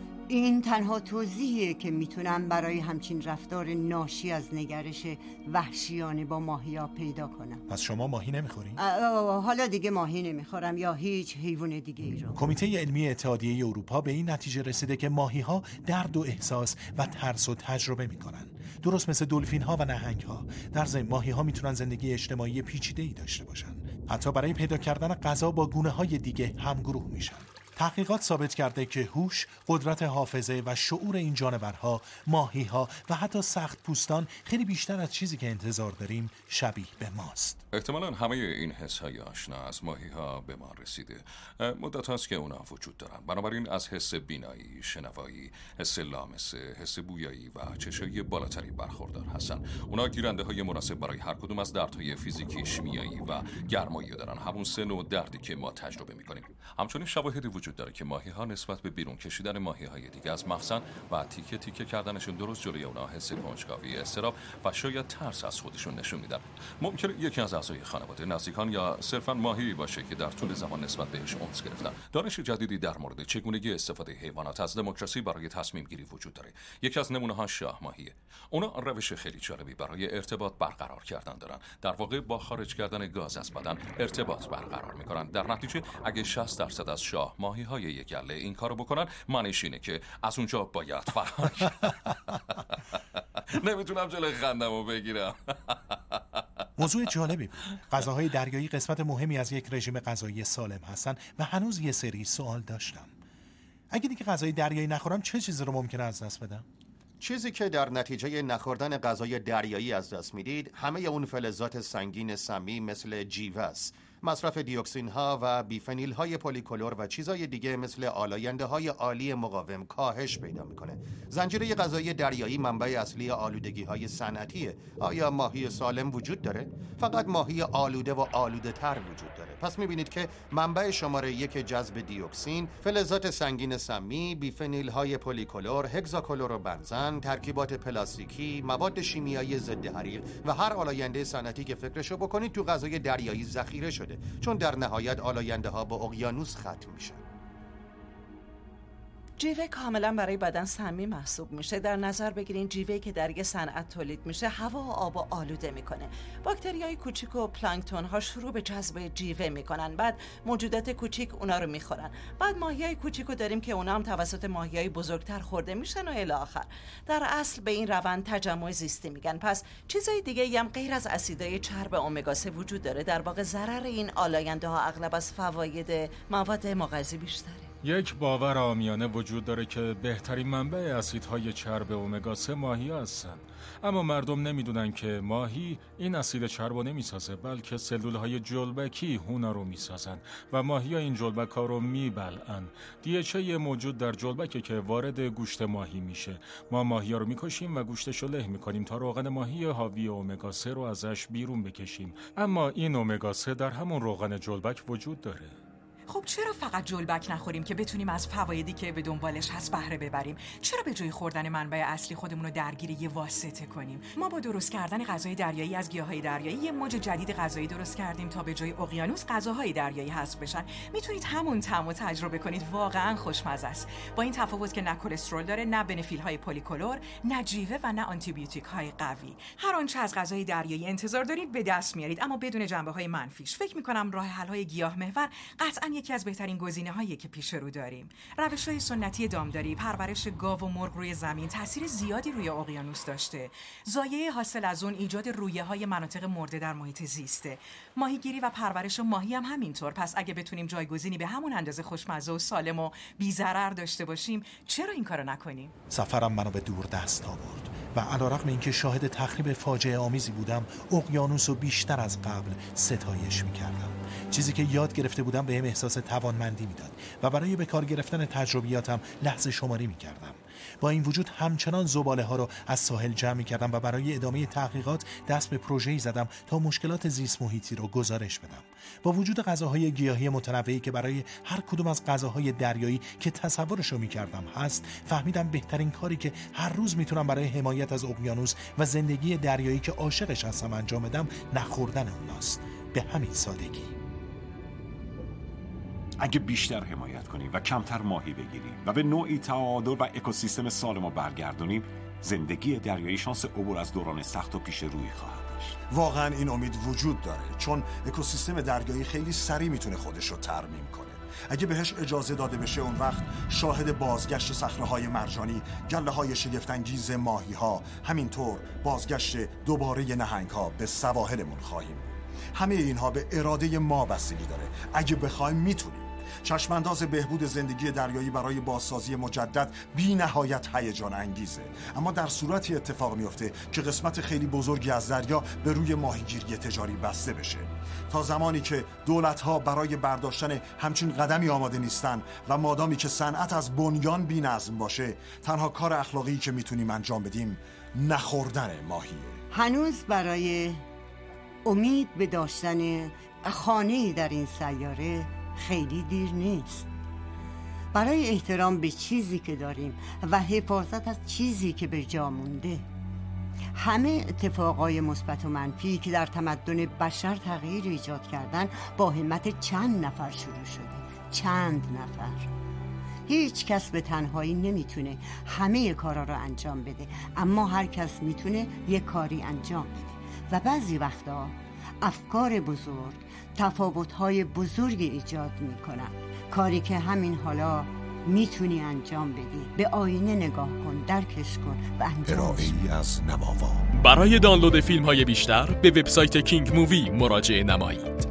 این تنها توضیحیه که میتونم برای همچین رفتار ناشی از نگرش وحشیانه با ماهی‌ها پیدا کنم. پس شما ماهی نمیخورین؟ حالا دیگه ماهی نمیخورم یا هیچ حیوان دیگه ای رو. کمیته علمی اتحادیه اروپا به این نتیجه رسیده که ماهی‌ها درد و احساس و ترس و تجربه میکنن، درست مثل دلفین‌ها و نهنگ‌ها. در ضمن ماهی‌ها میتونن زندگی اجتماعی پیچیده‌ای داشته باشن، حتی برای پیدا کردن غذا با گونه‌های دیگه همگروه میشن. تحقیقات ثابت کرده که هوش، قدرت حافظه و شعور این جانورها، ماهی‌ها و حتی سخت پوستان خیلی بیشتر از چیزی که انتظار داریم شبیه به ماست. احتمالاً همه این حس‌های آشنا از ماهی‌ها به ما رسیده. مدت هاست که اونا وجود دارن. بنابراین از حس بینایی، شنوایی، حس لامسه، حس بویایی و چشایی بالاتری برخوردار هستن. اونا گیرنده‌های مناسب برای هر کدوم از دردهای فیزیکی، شیمیایی و گرمایی دارن. همون سه نوع دردی که ما تجربه می‌کنیم. همچنین شواهدی وجود داره که ماهی‌ها نسبت به بیرون کشیدن ماهی‌های دیگه از مخزن و تیکه تیکه کردنشون درست جلوی اونها حس کنجکاوی، اضطراب و شاید ترس از خودشون نشون میدن. ممکنه یکی از اعضای خانواده، نزدیکان یا صرفاً ماهی باشه که در طول زمان نسبت بهش انس گرفتن. دانش جدیدی در مورد چگونگی استفاده حیوانات از دموکراسی برای تصمیم گیری وجود داره. یکی از نمونه‌ها شاه ماهیه. اونا روش خیلی جالبی برای ارتباط برقرار کردن دارن. در واقع با خارج کردن گاز از بدن ارتباط برقرار میکنن. در نتیجه اگه شصت درصد از شاه ماهی‌های یک گله این کارو بکنن، معنیش اینه که از اونجا باید فرار. نمیتونم جلوی خندمو بگیرم. موضوع جالبی بود. غذاهای دریایی قسمت مهمی از یک رژیم غذایی سالم هستن و هنوز یه سری سوال داشتم. اگه دیگه غذای دریایی نخورم چه چیزی رو ممکنه از دست بدم؟ چیزی که در نتیجه نخوردن غذای دریایی از دست میدید همه اون فلزات سنگین سمی مثل جیوه است. مصرف دیوکسین ها و بیفنیل های پلیکلور و چیزای دیگه مثل آلاینده های عالی مقاوم کاهش پیدا میکنه. زنجیره غذایی دریایی منبع اصلی آلودگی های صنعتیه. آیا ماهی سالم وجود داره؟ فقط ماهی آلوده و آلوده تر وجود داره. پس میبینید که منبع شماره یک جذب دیوکسین، فلزات سنگین سمی، بیفنیل های پلیکلور، هگزاکلور و بنزن، ترکیبات پلاستیکی، مواد شیمیایی ضد حریق و هر آلاینده صنعتی که فکرشو بکنید تو غذای دریایی ذخیره شده، چون در نهایت آلاینده ها با اقیانوس ختم میشن. جیوه کاملا برای بدن سمی محسوب میشه. در نظر بگیرین جیوه‌ای که در یک صنعت تولید میشه هوا و آب و آلوده میکنه. باکتریای کوچیک و پلانکتون ها شروع به جذب جیوه میکنن، بعد موجودات کوچیک اونا رو میخورن. بعد ماهیای کوچیکو داریم که اونا هم توسط ماهیای بزرگتر خورده میشن و الی آخر. در اصل به این روند تجمع زیستی میگن. پس چیزای دیگه هم غیر از اسیدای چرب امگا سه وجود داره. در واقع ضرر این آلاینده ها اغلب از فواید مواد مغذی بیشتره. یک باور عامیانه وجود داره که بهترین منبع اسیدهای چرب امگا سه ماهی هستن، اما مردم نمیدونن که ماهی این اسید چرب رو نمیسازه، بلکه سلولهای جلبکی اونا رو میسازن و ماهی ها این جلبک ها رو میبلعن. دی اچ ای موجود در جلبکه که وارد گوشت ماهی میشه. ما ماهی ها رو میکشیم و گوشتش رو له میکنیم تا روغن ماهی حاوی امگا سه رو ازش بیرون بکشیم، اما این امگا سه در همون روغن جلبک وجود داره. خب چرا فقط جلبک نخوریم که بتونیم از فوایدی که به دنبالش هست بهره ببریم؟ چرا به جای خوردن منبع اصلی خودمون رو درگیر یه واسطه کنیم؟ ما با درست کردن غذای دریایی از گیاهای دریایی یه موج جدید غذایی درست کردیم تا به جای اقیانوس غذاهای دریایی حذف بشن. میتونید همون طعمو تجربه کنید، واقعا خوشمزه است. با این تفاوت که نه کلسترول داره، نه بنفیل های پلیکلور، نه جیوه و نه آنتی بیوتیک های قوی. هر آنچه از غذای دریایی انتظار دارید به دست میارید، اما بدون جنبه های منفیش. فکر می‌کنم راه حل های گیاه محور قطعاً یکی از بهترین گزینه‌هایی که پیش رو داریم. روش‌های سنتی دامداری، پرورش گاو و مرغ روی زمین تاثیر زیادی روی اقیانوس داشته. ضایعه حاصل از اون ایجاد رویه‌های مناطق مرده در محیط زیسته. ماهیگیری و پرورش ماهی هم همینطور. پس اگه بتونیم جایگزینی به همون اندازه خوشمزه و سالم و بی‌ضرر داشته باشیم، چرا این کارو نکنیم؟ سفرم منو به دور دست آورد و علیرغم اینکه شاهد تخریب فاجعه آمیزی بودم، اقیانوس رو بیشتر از قبل ستایش می‌کردم. چیزی که یاد گرفته بودم بهم احساس توانمندی میداد و برای به کار گرفتن تجربیاتم لحظه شماری می‌کردم. با این وجود همچنان زباله ها رو از ساحل جمع می‌کردم و برای ادامه تحقیقات دست به پروژه‌ای زدم تا مشکلات زیست محیطی رو گزارش بدم. با وجود غذاهای گیاهی متنوعی که برای هر کدوم از غذاهای دریایی که تصورش رو می‌کردم هست، فهمیدم بهترین کاری که هر روز میتونم برای حمایت از اقیانوس و زندگی دریایی که عاشقش هستم انجام بدم، نخوردن اوناست. به همین سادگی. اگه بیشتر حمایت کنیم و کمتر ماهی بگیریم و به نوعی تعادل و اکوسیستم سالم رو برگردونیم، زندگی دریایی شانس عبور از دوران سخت و پیش روی خواهد داشت. واقعا این امید وجود داره، چون اکوسیستم دریایی خیلی سریع میتونه خودش رو ترمیم کنه. اگه بهش اجازه داده بشه، اون وقت شاهد بازگشت صخره‌های مرجانی، گله‌های شگفت‌انگیز ماهی‌ها، همینطور بازگشت دوباره نهنگ‌ها به سواحلمون خواهیم. همه اینها به اراده ما بستگی داره. اگه بخوایم میتونیم. چشمانداز بهبود زندگی دریایی برای بازسازی مجدد بی نهایت هیجان انگیزه، اما در صورتی اتفاق میفته که قسمت خیلی بزرگی از دریا به روی ماهیگیری تجاری بسته بشه. تا زمانی که دولت‌ها برای برداشتن همچین قدمی آماده نیستن و مادامی که صنعت از بنیان بی نظم باشه، تنها کار اخلاقی که میتونیم انجام بدیم نخوردن ماهیه. هنوز برای امید به داشتن خانه‌ای در این سیاره خیلی دیر نیست. برای احترام به چیزی که داریم و حفاظت از چیزی که به جا مونده، همه اتفاقای مثبت و منفی که در تمدن بشر تغییر ایجاد کردن با همت چند نفر شروع شده. چند نفر. هیچ کس به تنهایی نمیتونه همه کارا رو انجام بده، اما هر کس میتونه یک کاری انجام بده و بعضی وقتا افکار بزرگ تفاوت‌های بزرگ ایجاد می‌کنن. کاری که همین حالا میتونی انجام بدی. به آینه نگاه کن، درکش کن و انجام بده. از نماوا. برای دانلود فیلم‌های بیشتر به وبسایت کینگ مووی مراجعه نمایید.